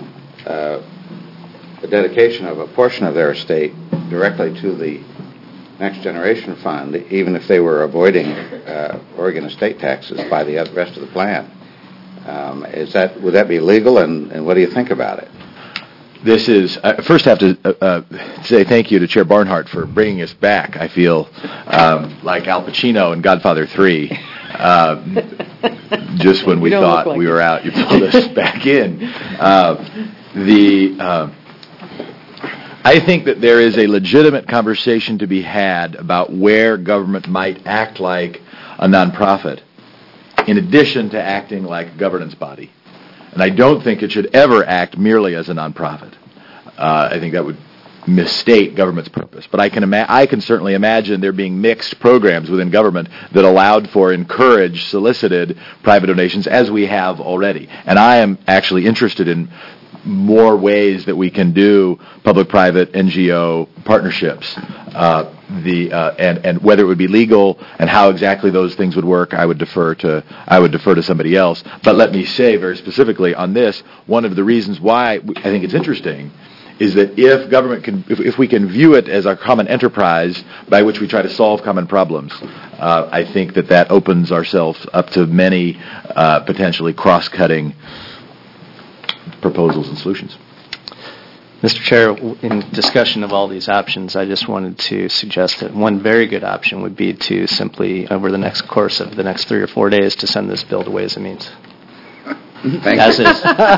uh, the dedication of a portion of their estate directly to the Next Generation Fund, even if they were avoiding uh, Oregon estate taxes by the rest of the plan. Um, is that would that be legal, and, and what do you think about it? this is, I first have to uh, uh, say thank you to Chair Barnhart for bringing us back. I feel um, like Al Pacino in Godfather three. Uh, just when we You don't thought look like we it. were out, you pulled us back in. Uh, the uh, I think that there is a legitimate conversation to be had about where government might act like a nonprofit, in addition to acting like a governance body. And I don't think it should ever act merely as a nonprofit. Uh, I think that would misstate government's purpose. But I can ima- I can certainly imagine there being mixed programs within government that allowed for, encouraged, solicited private donations, as we have already. And I am actually interested in more ways that we can do public-private N G O partnerships. Uh, the uh, and and whether it would be legal and how exactly those things would work, I would defer to I would defer to somebody else. But let me say very specifically on this, one of the reasons why I think it's interesting is that if government can, if, if we can view it as our common enterprise by which we try to solve common problems, uh, I think that that opens ourselves up to many uh, potentially cross-cutting proposals and solutions. Mister Chair, in discussion of all these options, I just wanted to suggest that one very good option would be to simply, over the next course of the next three or four days, to send this bill to Ways and Means. Thank As you. is.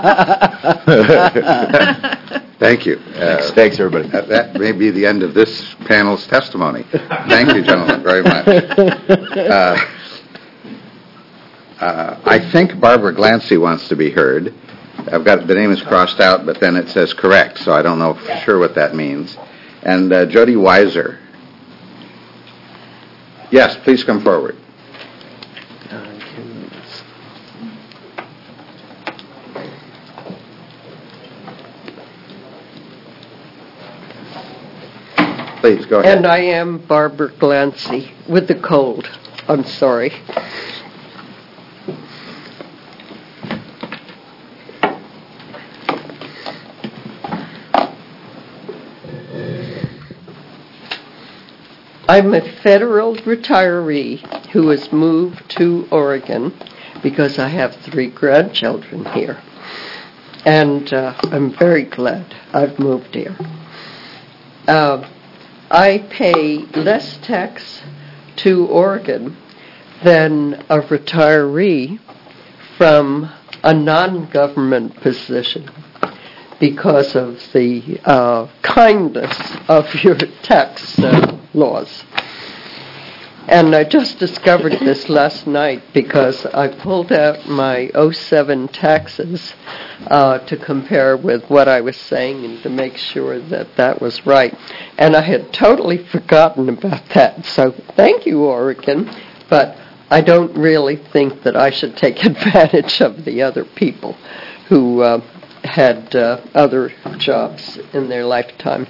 Thank you. Thanks, Thanks everybody. Uh, that may be the end of this panel's testimony. Thank you, gentlemen, very much. Uh, uh, I think Barbara Glancy wants to be heard. I've got, the name is crossed out, but then it says correct, so I don't know for sure what that means. And uh, Jody Weiser. Yes, please come forward. Please, go ahead. And I am Barbara Glancy with the cold. I'm sorry. I'm a federal retiree who has moved to Oregon because I have three grandchildren here. And uh, I'm very glad I've moved here. Uh, I pay less tax to Oregon than a retiree from a non-government position because of the uh, kindness of your tax uh, laws. And I just discovered this last night because I pulled out my oh seven taxes uh, to compare with what I was saying and to make sure that that was right. And I had totally forgotten about that. So thank you, Oregon. But I don't really think that I should take advantage of the other people who uh, had uh, other jobs in their lifetime.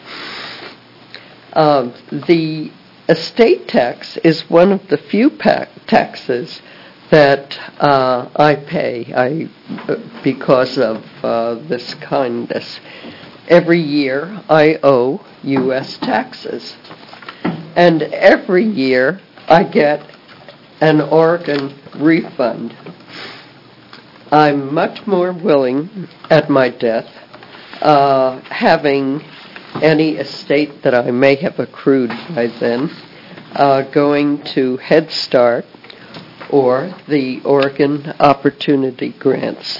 Uh, the estate tax is one of the few pa- taxes that uh, I pay I, because of uh, this kindness. Every year I owe U S taxes. And every year I get an Oregon refund. I'm much more willing at my death, uh, having any estate that I may have accrued by then, uh, going to Head Start or the Oregon Opportunity Grants.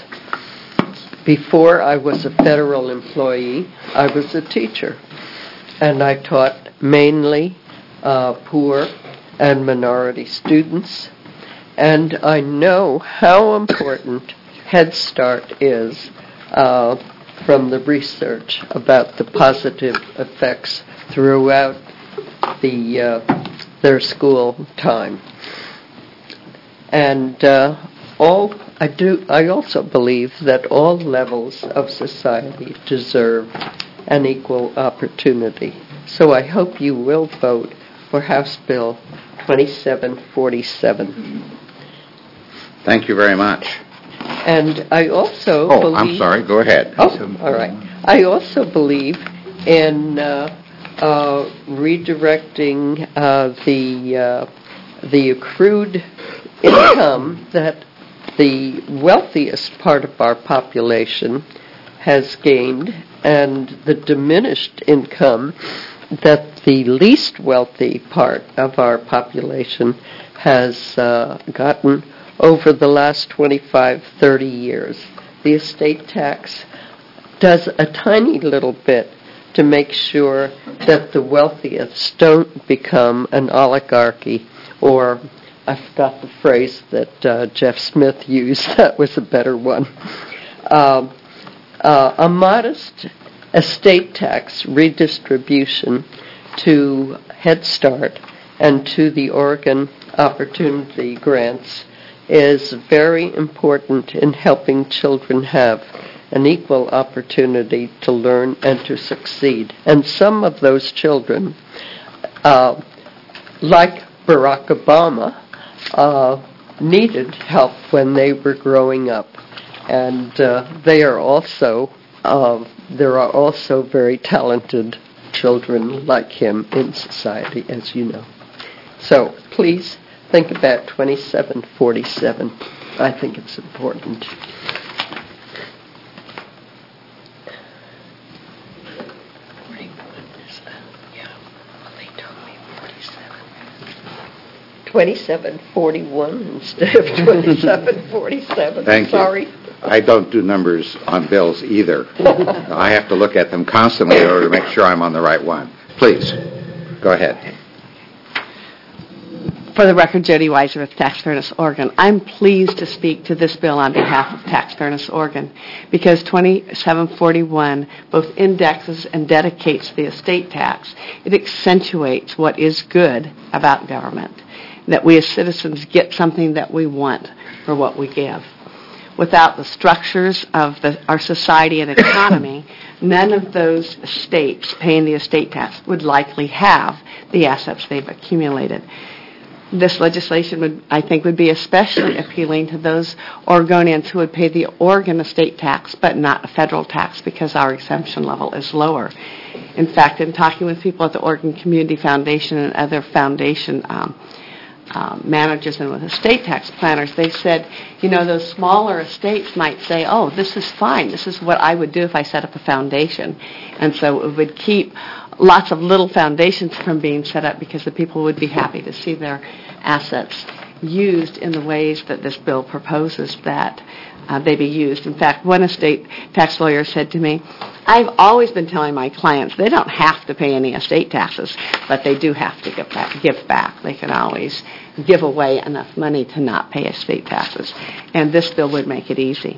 Before I was a federal employee, I was a teacher, and I taught mainly uh, poor and minority students, and I know how important Head Start is uh, from the research about the positive effects throughout the uh, their school time. And uh, all I do, I also believe that all levels of society deserve an equal opportunity. So I hope you will vote for House Bill twenty-seven forty-seven. Thank you very much. And I also Oh, believe... I'm sorry. Go ahead. Oh, all right. I also believe in uh, uh, redirecting uh, the uh, the accrued income that the wealthiest part of our population has gained and the diminished income that the least wealthy part of our population has uh, gotten over the last twenty-five, thirty years. The estate tax does a tiny little bit to make sure that the wealthiest don't become an oligarchy, or I forgot the phrase that uh, Jeff Smith used. That was a better one. Um, uh, a modest estate tax redistribution to Head Start and to the Oregon Opportunity Grants is very important in helping children have an equal opportunity to learn and to succeed. And some of those children, uh, like Barack Obama, uh, needed help when they were growing up. And uh, they are also, uh, there are also very talented children like him in society, as you know. So please think about twenty-seven forty-seven. I think it's important. twenty-seven forty-one instead of twenty-seven forty-seven. Thank you. Sorry. I don't do numbers on bills either. I have to look at them constantly in order to make sure I'm on the right one. Please, go ahead. For the record, Jody Weiser with Tax Fairness Oregon. I'm pleased to speak to this bill on behalf of Tax Fairness Oregon because twenty-seven forty-one both indexes and dedicates the estate tax. It accentuates what is good about government, that we as citizens get something that we want for what we give. Without the structures of the, our society and economy, none of those states paying the estate tax would likely have the assets they've accumulated. This legislation, would, I think, would be especially appealing to those Oregonians who would pay the Oregon estate tax but not a federal tax because our exemption level is lower. In fact, in talking with people at the Oregon Community Foundation and other foundation um, um, managers and with estate tax planners, they said, you know, those smaller estates might say, oh, this is fine. This is what I would do if I set up a foundation. And so it would keep lots of little foundations from being set up because the people would be happy to see their assets used in the ways that this bill proposes that uh, they be used. In fact, one estate tax lawyer said to me, I've always been telling my clients they don't have to pay any estate taxes, but they do have to give back. Give back. They can always give away enough money to not pay estate taxes, and this bill would make it easy.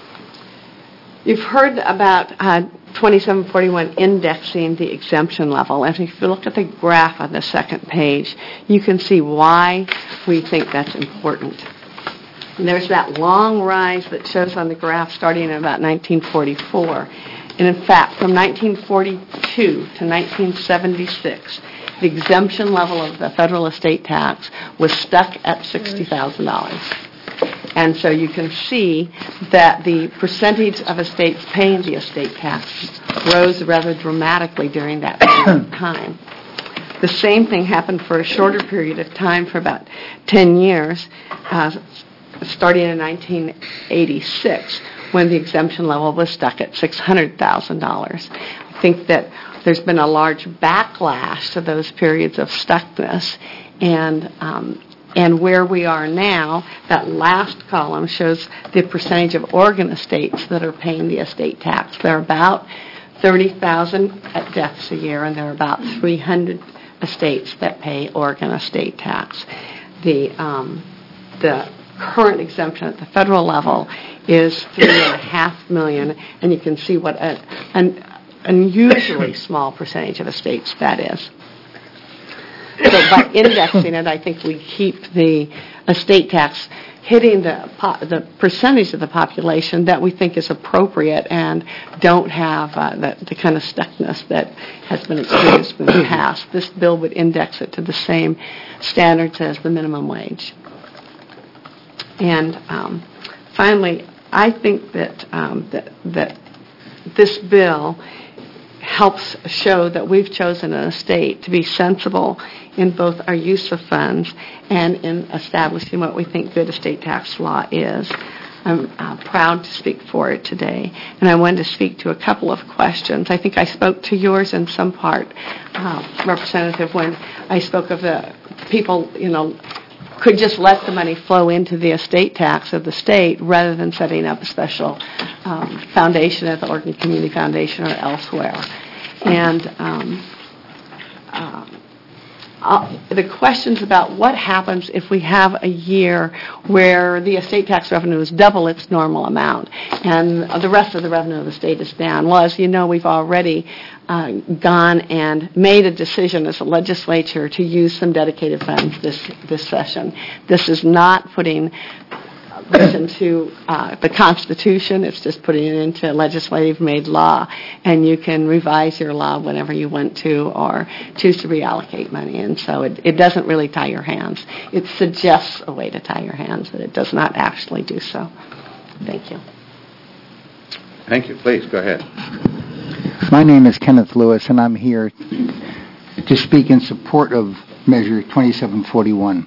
You've heard about uh, twenty-seven forty-one indexing the exemption level. And if you look at the graph on the second page, you can see why we think that's important. And there's that long rise that shows on the graph starting in about nineteen forty-four. And in fact, from nineteen forty-two to nineteen seventy-six, the exemption level of the federal estate tax was stuck at sixty thousand dollars. And so you can see that the percentage of estates paying the estate tax rose rather dramatically during that period of time. The same thing happened for a shorter period of time, for about ten years, uh, starting in nineteen eighty-six, when the exemption level was stuck at six hundred thousand dollars. I think that there's been a large backlash to those periods of stuckness, and um, And where we are now, that last column shows the percentage of Oregon estates that are paying the estate tax. There are about thirty thousand deaths a year, and there are about three hundred estates that pay Oregon estate tax. The um, the current exemption at the federal level is three and a half million, and you can see what a, an unusually small percentage of estates that is. So by indexing it, I think we keep the estate tax hitting the po- the percentage of the population that we think is appropriate and don't have uh, the, the kind of stuckness that has been experienced in the past. This bill would index it to the same standards as the minimum wage. And um, finally, I think that, um, that that this bill helps show that we've chosen an estate to be sensible in both our use of funds and in establishing what we think good estate tax law is. I'm uh, proud to speak for it today, and I wanted to speak to a couple of questions. I think I spoke to yours in some part, uh, Representative, when I spoke of the people, you know, could just let the money flow into the estate tax of the state rather than setting up a special um, foundation at the Oregon Community Foundation or elsewhere. And um, uh, Uh, the questions about what happens if we have a year where the estate tax revenue is double its normal amount and the rest of the revenue of the state is down. Well, as you know, we've already uh, gone and made a decision as a legislature to use some dedicated funds this this session. This is not putting this into uh, the Constitution. It's just putting it into legislative-made law, and you can revise your law whenever you want to or choose to reallocate money. And so it, it doesn't really tie your hands. It suggests a way to tie your hands, but it does not actually do so. Thank you. Thank you. Please, go ahead. My name is Kenneth Lewis, and I'm here to speak in support of Measure twenty-seven forty-one.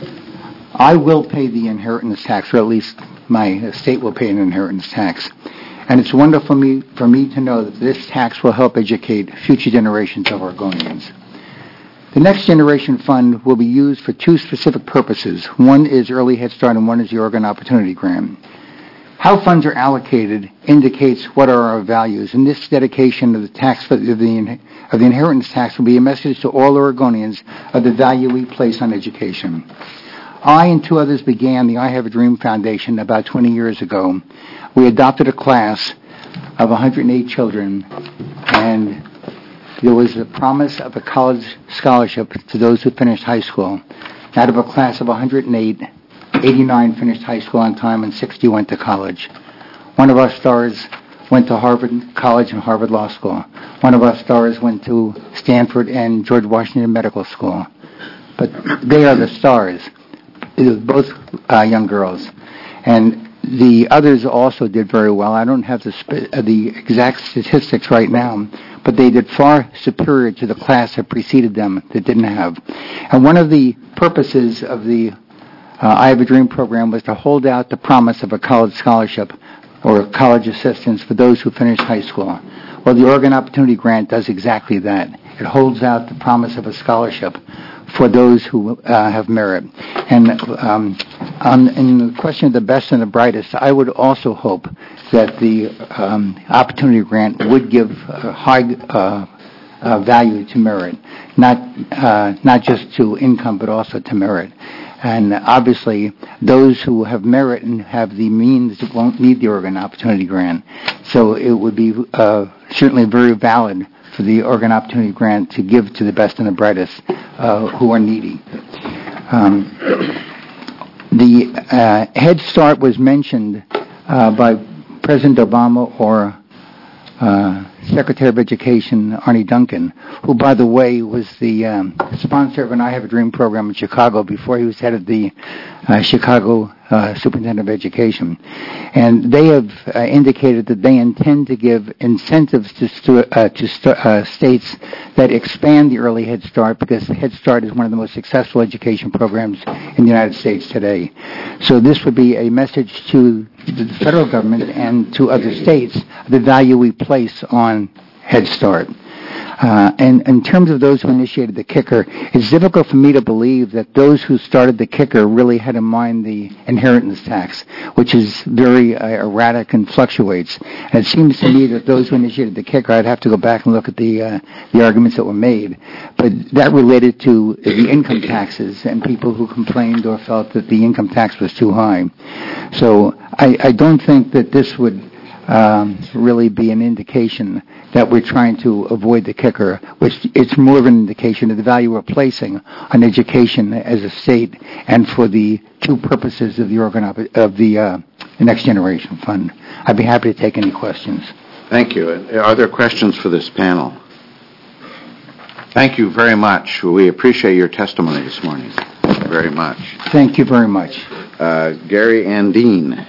I will pay the inheritance tax, or at least my estate will pay an inheritance tax. And it's wonderful for me, for me to know that this tax will help educate future generations of Oregonians. The Next Generation Fund will be used for two specific purposes. One is Early Head Start and one is the Oregon Opportunity Grant. How funds are allocated indicates what are our values, and this dedication of the tax of the, of the inheritance tax will be a message to all Oregonians of the value we place on education. I and two others began the I Have a Dream Foundation about twenty years ago. We adopted a class of one hundred eight children, and there was a promise of a college scholarship to those who finished high school. Out of a class of one hundred eight, eighty-nine finished high school on time and sixty went to college. One of our stars went to Harvard College and Harvard Law School. One of our stars went to Stanford and George Washington Medical School. But they are the stars. Both uh, young girls. And the others also did very well. I don't have the, sp- uh, the exact statistics right now, but they did far superior to the class that preceded them that didn't have. And one of the purposes of the uh, I Have a Dream program was to hold out the promise of a college scholarship or college assistance for those who finished high school. Well, the Oregon Opportunity Grant does exactly that. It holds out the promise of a scholarship for those who uh, have merit. And um, on, in the question of the best and the brightest, I would also hope that the um, Opportunity Grant would give a high uh, uh, value to merit, not uh, not just to income, but also to merit. And obviously, those who have merit and have the means won't need the Oregon Opportunity Grant. So it would be uh, certainly very valid for the Oregon Opportunity Grant to give to the best and the brightest uh, who are needy. Um, the uh, Head Start was mentioned uh, by President Obama or uh, Secretary of Education Arne Duncan, who, by the way, was the um, sponsor of an I Have a Dream program in Chicago before he was head of the uh, Chicago uh, Superintendent of Education. And they have uh, indicated that they intend to give incentives to, stu- uh, to stu- uh, states that expand the Early Head Start, because Head Start is one of the most successful education programs in the United States today. So this would be a message to the federal government and to other states the value we place on Head Start. Uh, and in terms of those who initiated the kicker, it's difficult for me to believe that those who started the kicker really had in mind the inheritance tax, which is very uh, erratic and fluctuates. And it seems to me that those who initiated the kicker, I'd have to go back and look at the uh, the arguments that were made, but that related to the income taxes and people who complained or felt that the income tax was too high. So I, I don't think that this would Um, really be an indication that we're trying to avoid the kicker, which it's more of an indication of the value we're placing on education as a state and for the two purposes of the Oregon of the uh, Next Generation Fund. I'd be happy to take any questions. Thank you. Are there questions for this panel? Thank you very much. We appreciate your testimony this morning very much. Thank you very much. Uh, Gary Andine.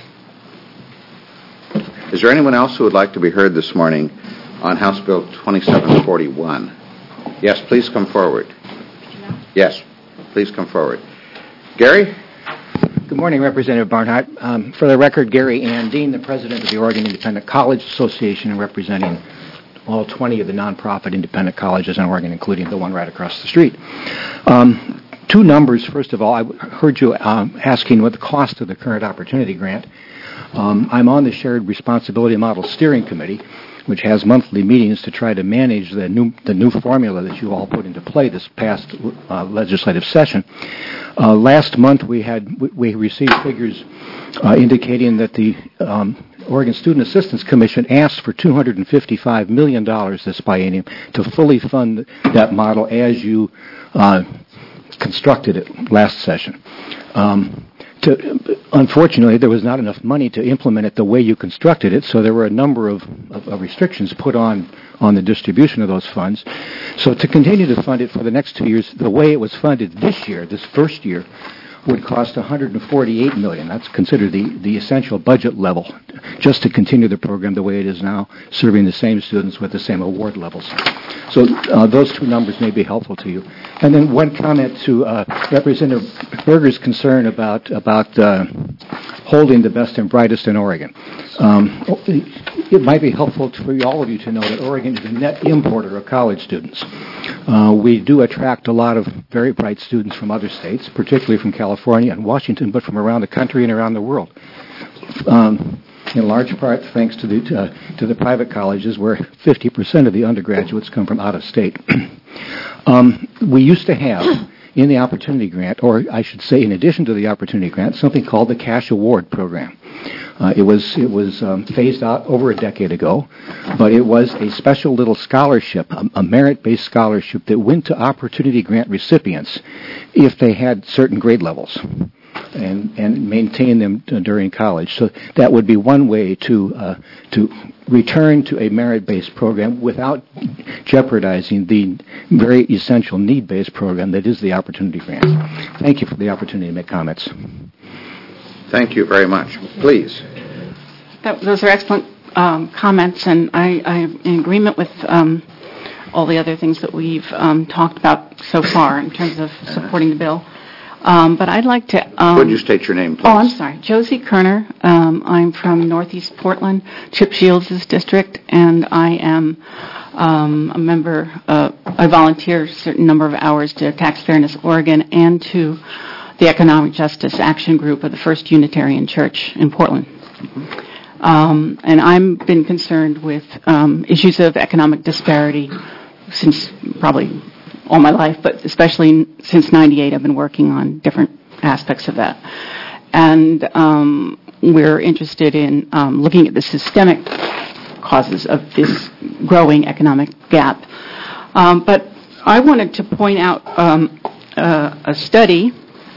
Is there anyone else who would like to be heard this morning on House Bill twenty-seven forty-one? Yes, please come forward. Yes, please come forward. Gary? Good morning, Representative Barnhart. Um, for the record, Gary Andine, the president of the Oregon Independent College Association, and representing all twenty of the nonprofit independent colleges in Oregon, including the one right across the street. Um, two numbers. First of all, I heard you um, asking what the cost of the current opportunity grant. Um, I'm on the Shared Responsibility Model Steering Committee, which has monthly meetings to try to manage the new the new formula that you all put into play this past uh, legislative session. Uh, last month we had we, we received figures uh, indicating that the um, Oregon Student Assistance Commission asked for two hundred fifty-five million dollars this biennium to fully fund that model as you uh, constructed it last session. Um, To, unfortunately, there was not enough money to implement it the way you constructed it, so there were a number of, of, of restrictions put on on the distribution of those funds. So to continue to fund it for the next two years, the way it was funded this year, this first year, would cost one hundred forty-eight million dollars. That's considered the, the essential budget level, just to continue the program the way it is now, serving the same students with the same award levels. So uh, those two numbers may be helpful to you. And then one comment to uh, Representative Berger's concern about about uh, holding the best and brightest in Oregon. Um, it might be helpful for all of you to know that Oregon is a net importer of college students. Uh, we do attract a lot of very bright students from other states, particularly from California and Washington, but from around the country and around the world. Um, in large part thanks to the uh, to the private colleges, where fifty percent of the undergraduates come from out of state. um, we used to have in the Opportunity Grant, or I should say in addition to the Opportunity Grant, something called the Cash Award Program. Uh, it was it was um, phased out over a decade ago, but it was a special little scholarship, a, a merit-based scholarship that went to Opportunity Grant recipients if they had certain grade levels and and maintain them uh, during college. So that would be one way to uh, to return to a merit-based program without jeopardizing the very essential need-based program that is the Opportunity Grant. Thank you for the opportunity to make comments. Thank you very much. Please. That, those are excellent um, comments, and I, I'm in agreement with um, all the other things that we've um, talked about so far in terms of supporting the bill. Um, but I'd like to... Um, Would you state your name, please? Oh, I'm sorry. Josie Kerner. Um, I'm from Northeast Portland, Chip Shields' district, and I am um, a member, uh, I volunteer a certain number of hours to Tax Fairness Oregon and to the Economic Justice Action Group of the First Unitarian Church in Portland. Mm-hmm. Um, and I've been concerned with um, issues of economic disparity since probably all my life, but especially since ninety-eight, I've been working on different aspects of that. And um, we're interested in um, looking at the systemic causes of this growing economic gap. Um, but I wanted to point out um, uh, a study.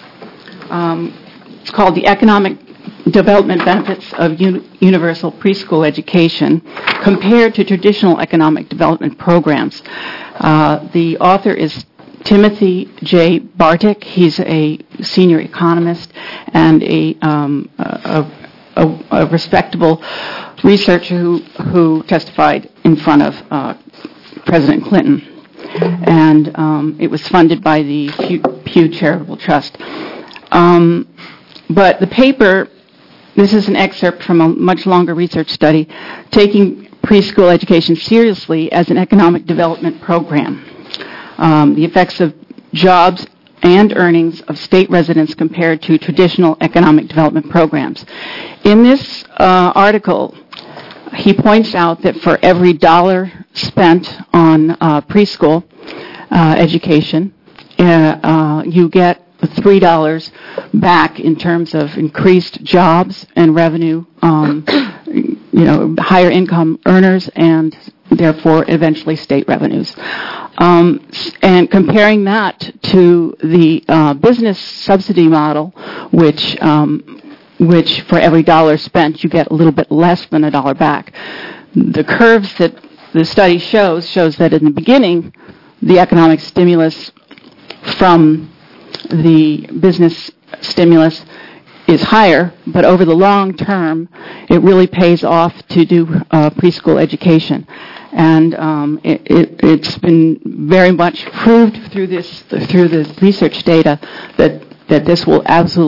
Um, it's called the Economic Development Benefits of Uni- Universal Preschool Education Compared to Traditional Economic Development Programs. Uh, the author is Timothy J. Bartik. He's a senior economist and a, um, a, a, a respectable researcher who, who testified in front of uh, President Clinton. And um, it was funded by the Pew, Pew Charitable Trust. Um, but the paper, this is an excerpt from a much longer research study, taking preschool education seriously as an economic development program. Um, the effects of jobs and earnings of state residents compared to traditional economic development programs. In this uh, article, he points out that for every dollar spent on uh, preschool uh, education, uh, uh, you get three dollars back in terms of increased jobs and revenue, um, you know, higher income earners, and therefore eventually state revenues. Um, and comparing that to the uh, business subsidy model, which um, which for every dollar spent you get a little bit less than a dollar back. The curves that the study shows shows that in the beginning, the economic stimulus from the business stimulus is higher, but over the long term, it really pays off to do uh, preschool education. And um, it, it, it's been very much proved through this through the research data that that this will absolutely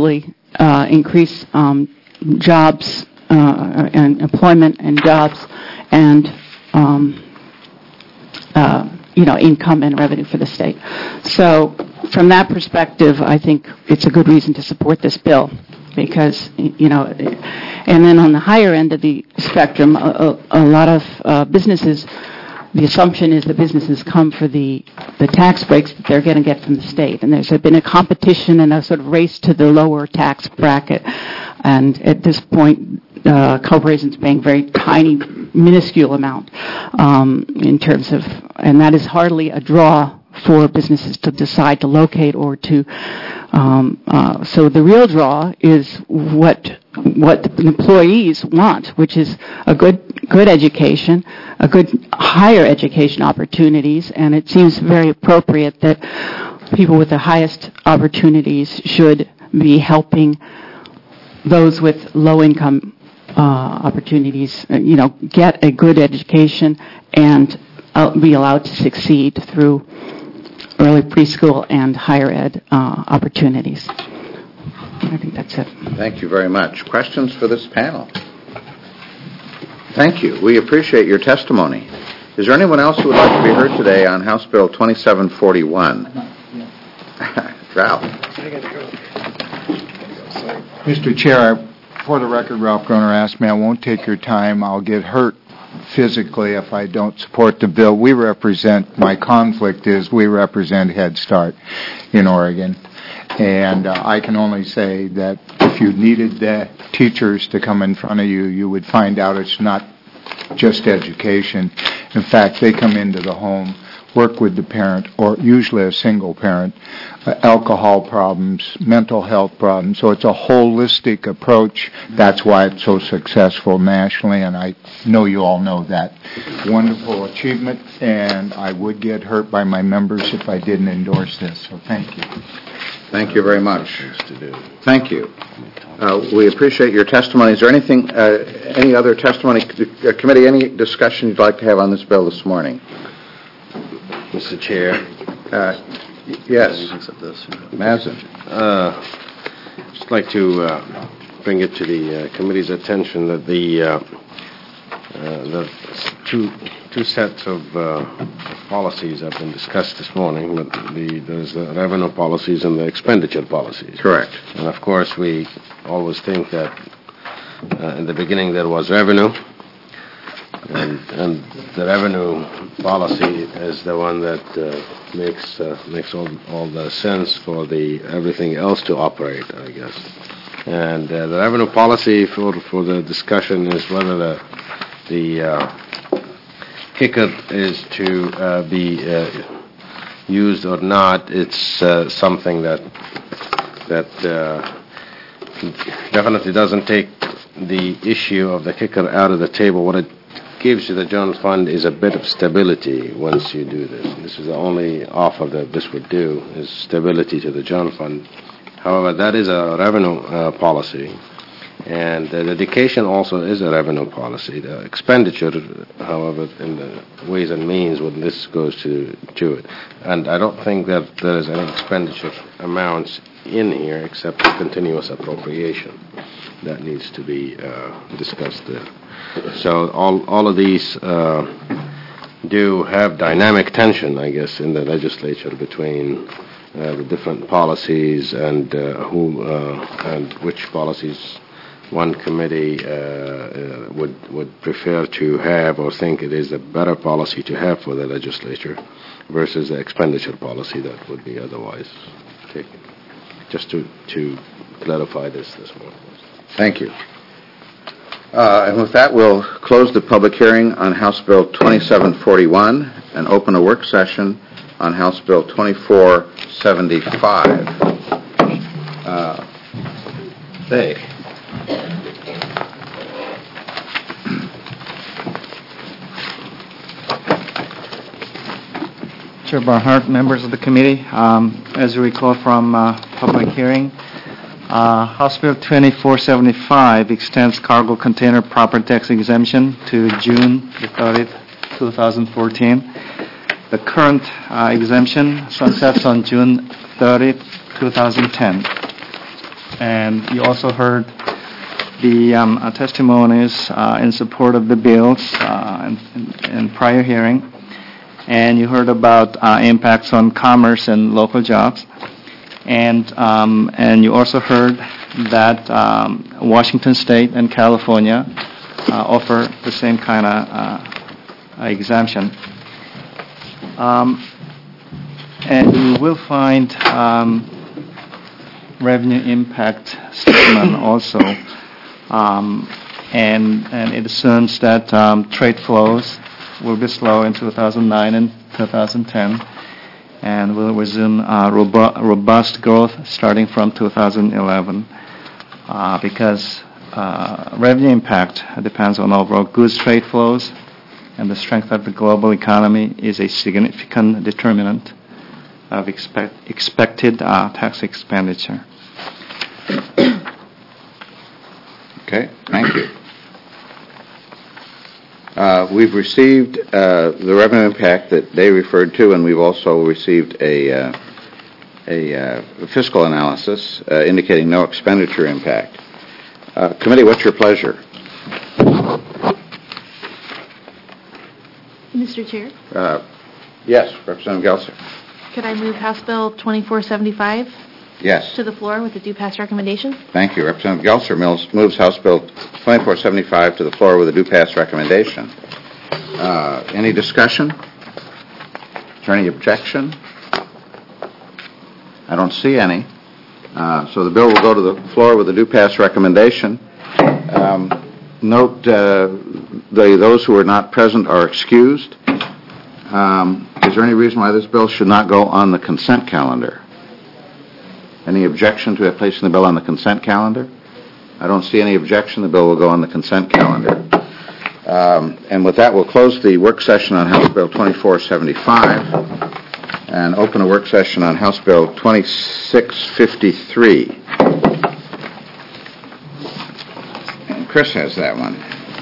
uh, increase um, jobs uh, and employment and jobs and um, uh, you know, income and revenue for the state. So from that perspective, I think it's a good reason to support this bill because, you know, and then on the higher end of the spectrum, a, a, a lot of uh, businesses, the assumption is that businesses come for the, the tax breaks that they're going to get from the state. And there's been a competition and a sort of race to the lower tax bracket. And at this point, uh, corporations paying very tiny, minuscule amount um, in terms of, and that is hardly a draw for businesses to decide to locate or to. Um, uh, so the real draw is what what the employees want, which is a good good education, a good higher education opportunities, and it seems very appropriate that people with the highest opportunities should be helping those with low income uh, opportunities, uh, you know, get a good education and uh, be allowed to succeed through early preschool and higher ed uh, opportunities. I think that's it. Thank you very much. Questions for this panel? Thank you. We appreciate your testimony. Is there anyone else who would like to be heard today on House Bill twenty-seven forty-one? Ralph. Mister Chair, for the record, Ralph Groner asked me, I won't take your time. I'll get hurt physically if I don't support the bill. We represent, my conflict is we represent Head Start in Oregon. And uh, I can only say that if you needed the teachers to come in front of you, you would find out it's not just education. In fact, they come into the home, work with the parent, or usually a single parent, uh, alcohol problems, mental health problems. So it's a holistic approach. That's why it's so successful nationally, and I know you all know that. Wonderful achievement, and I would get hurt by my members if I didn't endorse this. So thank you. Thank you very much. Thank you. Uh, we appreciate your testimony. Is there anything, uh, any other testimony, uh, committee, any discussion you'd like to have on this bill this morning? Mister Chair. Uh, yes. Mazin. Uh, just like to uh, bring it to the uh, committee's attention that the uh, uh, the two two sets of uh, policies have been discussed this morning. But the there's the revenue policies and the expenditure policies. Correct. And of course, we always think that uh, in the beginning there was revenue. And, and the revenue policy is the one that uh, makes uh, makes all all the sense for the everything else to operate, I guess. And uh, the revenue policy for for the discussion is whether the the uh, kicker is to uh, be uh, used or not. It's uh, something that that uh, definitely doesn't take the issue of the kicker out of the table. What it gives you the general fund is a bit of stability once you do this. This is the only offer that this would do, is stability to the general fund. However, that is a revenue uh, policy, and uh, the education also is a revenue policy. The expenditure, however, in the ways and means when this goes to, to it. And I don't think that there is any expenditure amounts in here except the continuous appropriation that needs to be uh, discussed there. So all all of these uh, do have dynamic tension, I guess, in the legislature between uh, the different policies and uh, who uh, and which policies one committee uh, uh, would would prefer to have or think it is a better policy to have for the legislature versus the expenditure policy that would be otherwise taken. Just to to clarify this this morning. Thank you. Uh, and with that, we'll close the public hearing on House Bill twenty-seven forty-one and open a work session on House Bill twenty-four seventy-five. Uh, they. Chair Barnhart, members of the committee, um, as you recall from uh, public hearing, Uh, House Bill twenty-four seventy-five extends cargo container property tax exemption to June the thirtieth, two thousand fourteen. The current uh, exemption sunsets on June thirtieth, two thousand ten. and you also heard the um, uh, testimonies uh, in support of the bills uh, in, in, in prior hearing, and you heard about uh, impacts on commerce and local jobs, and um, and you also heard that um, Washington State and California uh, offer the same kind of uh, exemption. Um, and you will find um, revenue impact statement also. Um, and, and it assumes that um, trade flows will be slow in two thousand nine and two thousand ten, and will resume uh, robu- robust growth starting from two thousand eleven, uh, because uh, revenue impact depends on overall goods trade flows, and the strength of the global economy is a significant determinant of expect- expected uh, tax expenditure. Okay, thank you. Uh, we've received uh, the revenue impact that they referred to, and we've also received a, uh, a uh, fiscal analysis uh, indicating no expenditure impact. Uh, committee, what's your pleasure? Mister Chair, Uh, yes, Representative Gelser. could I move House Bill twenty-four seventy-five Yes, to the floor with a due pass recommendation? thank you. Representative Gelser moves, moves House Bill twenty-four seventy-five to the floor with a due pass recommendation. Uh, any discussion? Is there any objection? I don't see any. Uh, so the bill will go to the floor with a due pass recommendation. Um, note uh, the, those who are not present are excused. Um, is there any reason why this bill should not go on the consent calendar? Any objection to placing the bill on the consent calendar? I don't see any objection. The bill will go on the consent calendar. Um, and with that, we'll close the work session on House Bill twenty-four seventy-five and open a work session on House Bill twenty-six fifty-three. And Chris has that one.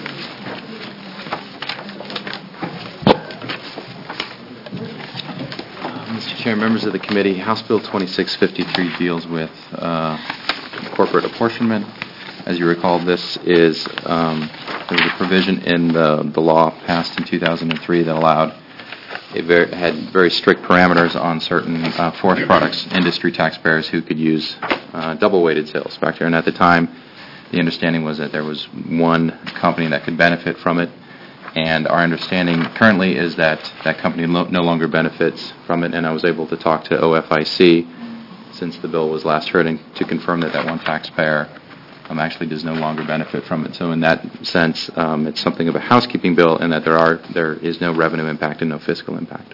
Mister Chair, members of the committee, House Bill twenty-six fifty-three deals with uh, corporate apportionment. As you recall, this is um, there was a provision in the, the law passed in two thousand three that allowed it very, had very strict parameters on certain uh, forest products industry taxpayers who could use uh, double-weighted sales factor. And at the time, the understanding was that there was one company that could benefit from it. And our understanding currently is that that company lo- no longer benefits from it, and I was able to talk to O F I C since the bill was last heard and to confirm that that one taxpayer um, actually does no longer benefit from it. So in that sense, um, it's something of a housekeeping bill in that there are there is no revenue impact and no fiscal impact.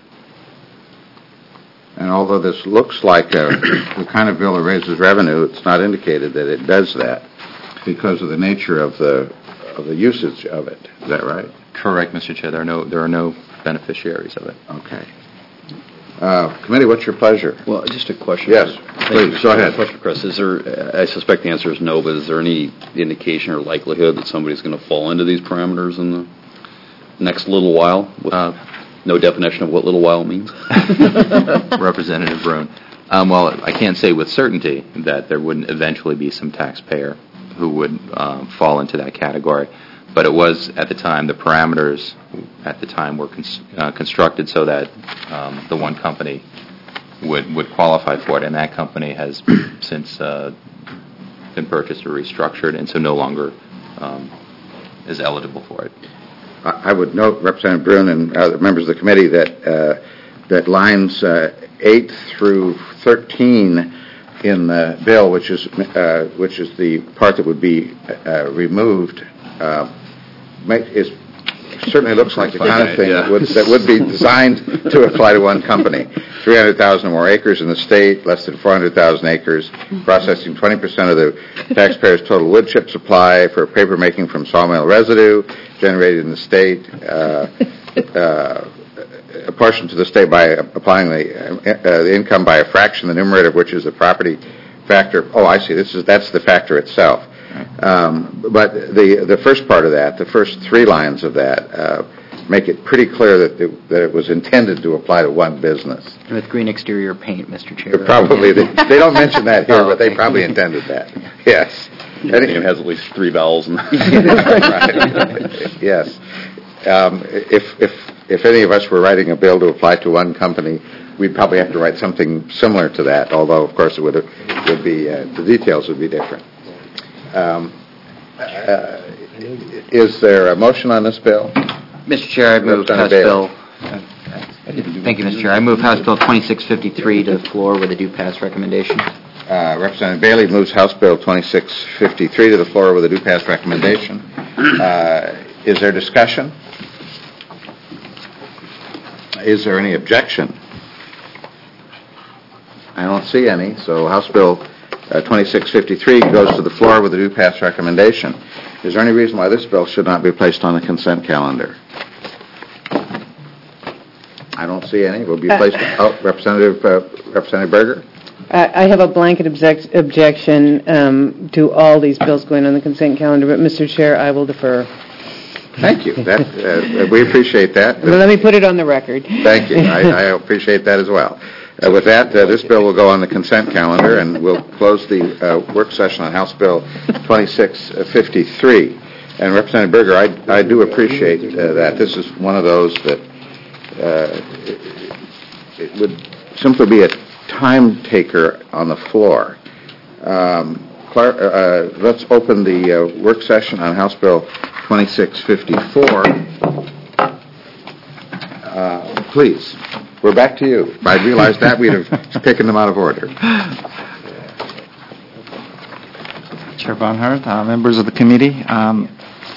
And although this looks like a, the kind of bill that raises revenue, it's not indicated that it does that because of the nature of the of the usage of it. Is that right? Correct, Mister Chair. There are no there are no beneficiaries of it. Okay. Uh, committee, what's your pleasure? Well, just a question. Yes, for, please, go ahead. Question for Chris. Is there, I suspect the answer is no, but is there any indication or likelihood that somebody's going to fall into these parameters in the next little while? With uh, no definition of what little while means? Representative Brune. Um, well, I can't say with certainty that there wouldn't eventually be some taxpayer who would uh, fall into that category. But it was, at the time, the parameters at the time were cons- uh, constructed so that um, the one company would, would qualify for it, and that company has since uh, been purchased or restructured, and so no longer um, is eligible for it. I would note, Representative Brune and other members of the committee, that uh, that lines uh, eight through thirteen in the bill, which is uh, which is the part that would be uh, removed, uh, make, is certainly looks like the kind of thing that would that would be designed to apply to one company. three hundred thousand or more acres in the state, less than four hundred thousand acres, processing twenty percent of the taxpayers' total wood chip supply for paper making from sawmill residue generated in the state, uh, uh, apportioned to the state by applying the, uh, the income by a fraction, the numerator of which is the property factor. Oh, I see. This is that's the factor itself. Um, but the the first part of that, the first three lines of that, uh, make it pretty clear that it, that it was intended to apply to one business. With green exterior paint, Mister Chair. Probably. They, they don't mention that here, but they probably intended that. Yes. The name has at least three vowels. In Right. Yes. Um, if, if, if any of us were writing a bill to apply to one company, we'd probably have to write something similar to that, although, of course, it would, would be, uh, the details would be different. Um, uh, is there a motion on this bill? Mister Chair, I move House Bill. Thank you, Mister Chair. I move House Bill twenty-six fifty-three to the floor with a due pass recommendation. Uh, Representative Bailey moves House Bill twenty-six fifty-three to the floor with a due pass recommendation. Uh, is there discussion? Is there any objection? I don't see any, so House Bill uh, twenty-six fifty-three goes to the floor with a due pass recommendation. Is there any reason why this bill should not be placed on the consent calendar? I don't see any. Will be placed. Oh, Representative uh, Representative Berger. I I have a blanket object, objection um, to all these bills going on the consent calendar, but Mister Chair, I will defer. Thank you. That uh, we appreciate that. Well, let me put it on the record. Thank you. I, I appreciate that as well. Uh, with that, uh, this bill will go on the consent calendar, and we'll close the uh, work session on House Bill twenty-six fifty-three. And Representative Berger, I, I do appreciate uh, that. This is one of those that uh, it, it would simply be a time taker on the floor. Um, Clar- uh, let's open the uh, work session on House Bill twenty-six fifty-four. Uh, please. We're back to you. If I'd realized that, we'd have taken them out of order. Chair Barnhart, uh, members of the committee, um,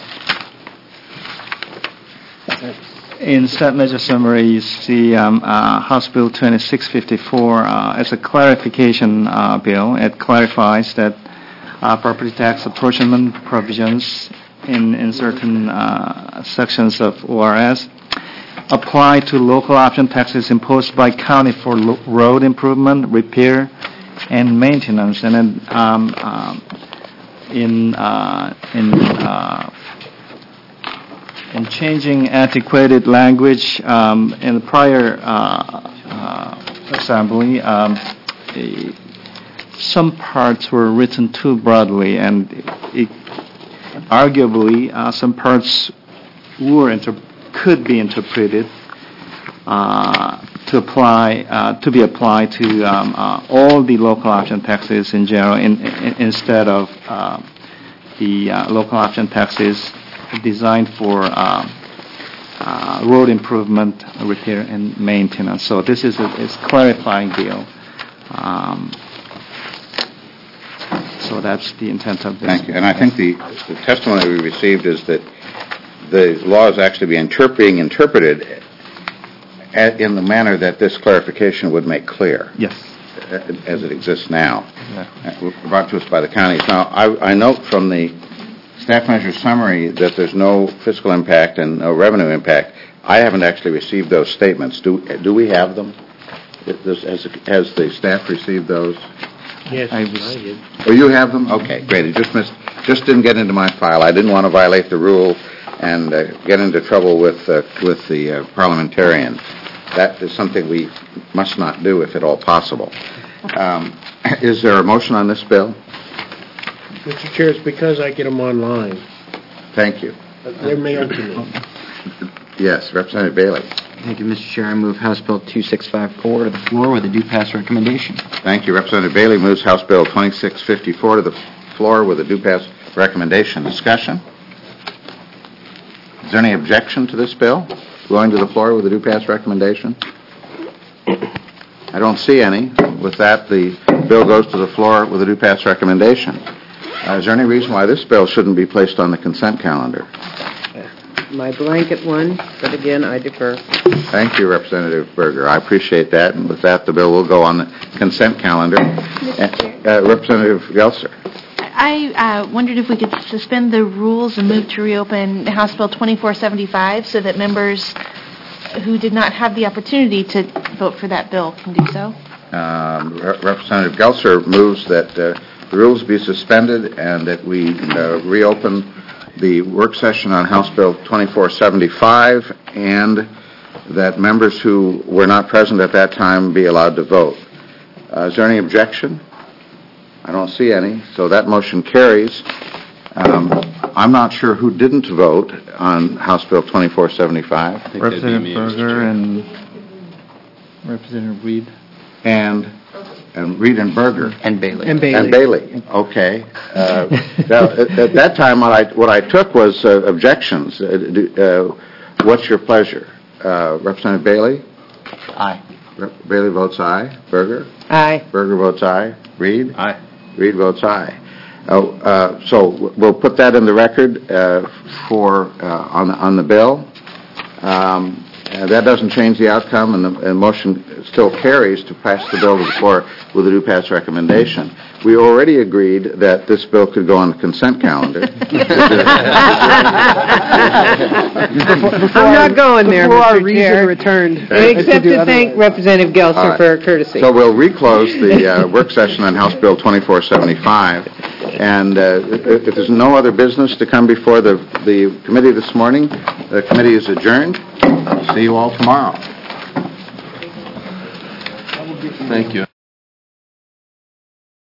in Stat Measure Summary, you see um, uh, House Bill twenty-six fifty-four uh, as a clarification uh, bill. It clarifies that uh, property tax apportionment provisions in, in certain uh, sections of O R S apply to local option taxes imposed by county for lo- road improvement, repair, and maintenance. And then um, um, in uh, in uh, in changing antiquated language um, in the prior uh, uh, assembly, um, the, some parts were written too broadly, and it, arguably uh, some parts were inter- could be interpreted uh, to apply uh, to be applied to um, uh, all the local option taxes in general, in, in, instead of uh, the uh, local option taxes designed for uh, uh, road improvement, repair, and maintenance. So this is a, is clarifying bill. Um, so that's the intent of this. Thank you. And I think the, the testimony we received is that the law is actually being interp- being interpreted at, in the manner that this clarification would make clear. Yes. As it exists now. Yeah. Uh, brought to us by the counties. Now, I, I note from the staff measure summary that there's no fiscal impact and no revenue impact. I haven't actually received those statements. Do do we have them? Does, has, has the staff received those? Yes, I was- I did. Oh, you have them? Okay, great. It just missed, just didn't get into my file. I didn't want to violate the rule and uh, get into trouble with uh, with the uh, parliamentarians. That is something we must not do if at all possible. Um, is there a motion on this bill? Mister Chair, it's because I get them online. Thank you. They're mailed to me. Yes, Representative Bailey. Thank you, Mister Chair. I move House Bill twenty-six fifty-four to the floor with a due pass recommendation. Thank you. Representative Bailey moves House Bill twenty-six fifty-four to the floor with a due pass recommendation. Discussion? Is there any objection to this bill going to the floor with a due pass recommendation? I don't see any. With that, the bill goes to the floor with a due pass recommendation. Uh, is there any reason why this bill shouldn't be placed on the consent calendar? My blanket one, but again, I defer. Thank you, Representative Berger. I appreciate that. And with that, the bill will go on the consent calendar. Uh, Representative Gelser. I uh, wondered if we could suspend the rules and move to reopen House Bill twenty-four seventy-five so that members who did not have the opportunity to vote for that bill can do so. Um, Re- Representative Gelser moves that uh, the rules be suspended and that we uh, reopen the work session on House Bill twenty-four seventy-five, and that members who were not present at that time be allowed to vote. Uh, is there any objection? I don't see any, so that motion carries. Um, I'm not sure who didn't vote on House Bill twenty-four seventy-five. Representative Berger and Representative Reed. And and Reed and Berger. And Bailey. And Bailey. And Bailey, okay. Uh, now, at, at that time, what I, what I took was uh, objections. Uh, do, uh, what's your pleasure? Uh, Representative Bailey? Aye. Re- Bailey votes aye. Berger? Aye. Berger votes aye. Reed? Aye. Reed votes aye. Uh, uh, so w- we'll put that in the record uh, for uh, on the, on the bill. Um, uh, that doesn't change the outcome, and the and motion still carries to pass the bill to the floor with a do pass recommendation. We already agreed that this bill could go on the consent calendar. I'm not going there, Before our Mister reason Chair. returned. Except to thank Representative All Gelser right. for her courtesy. So we'll reclose the uh, work session on House Bill twenty-four seventy-five. And uh, if, if there's no other business to come before the, the committee this morning, the committee is adjourned. See you all tomorrow. Thank you.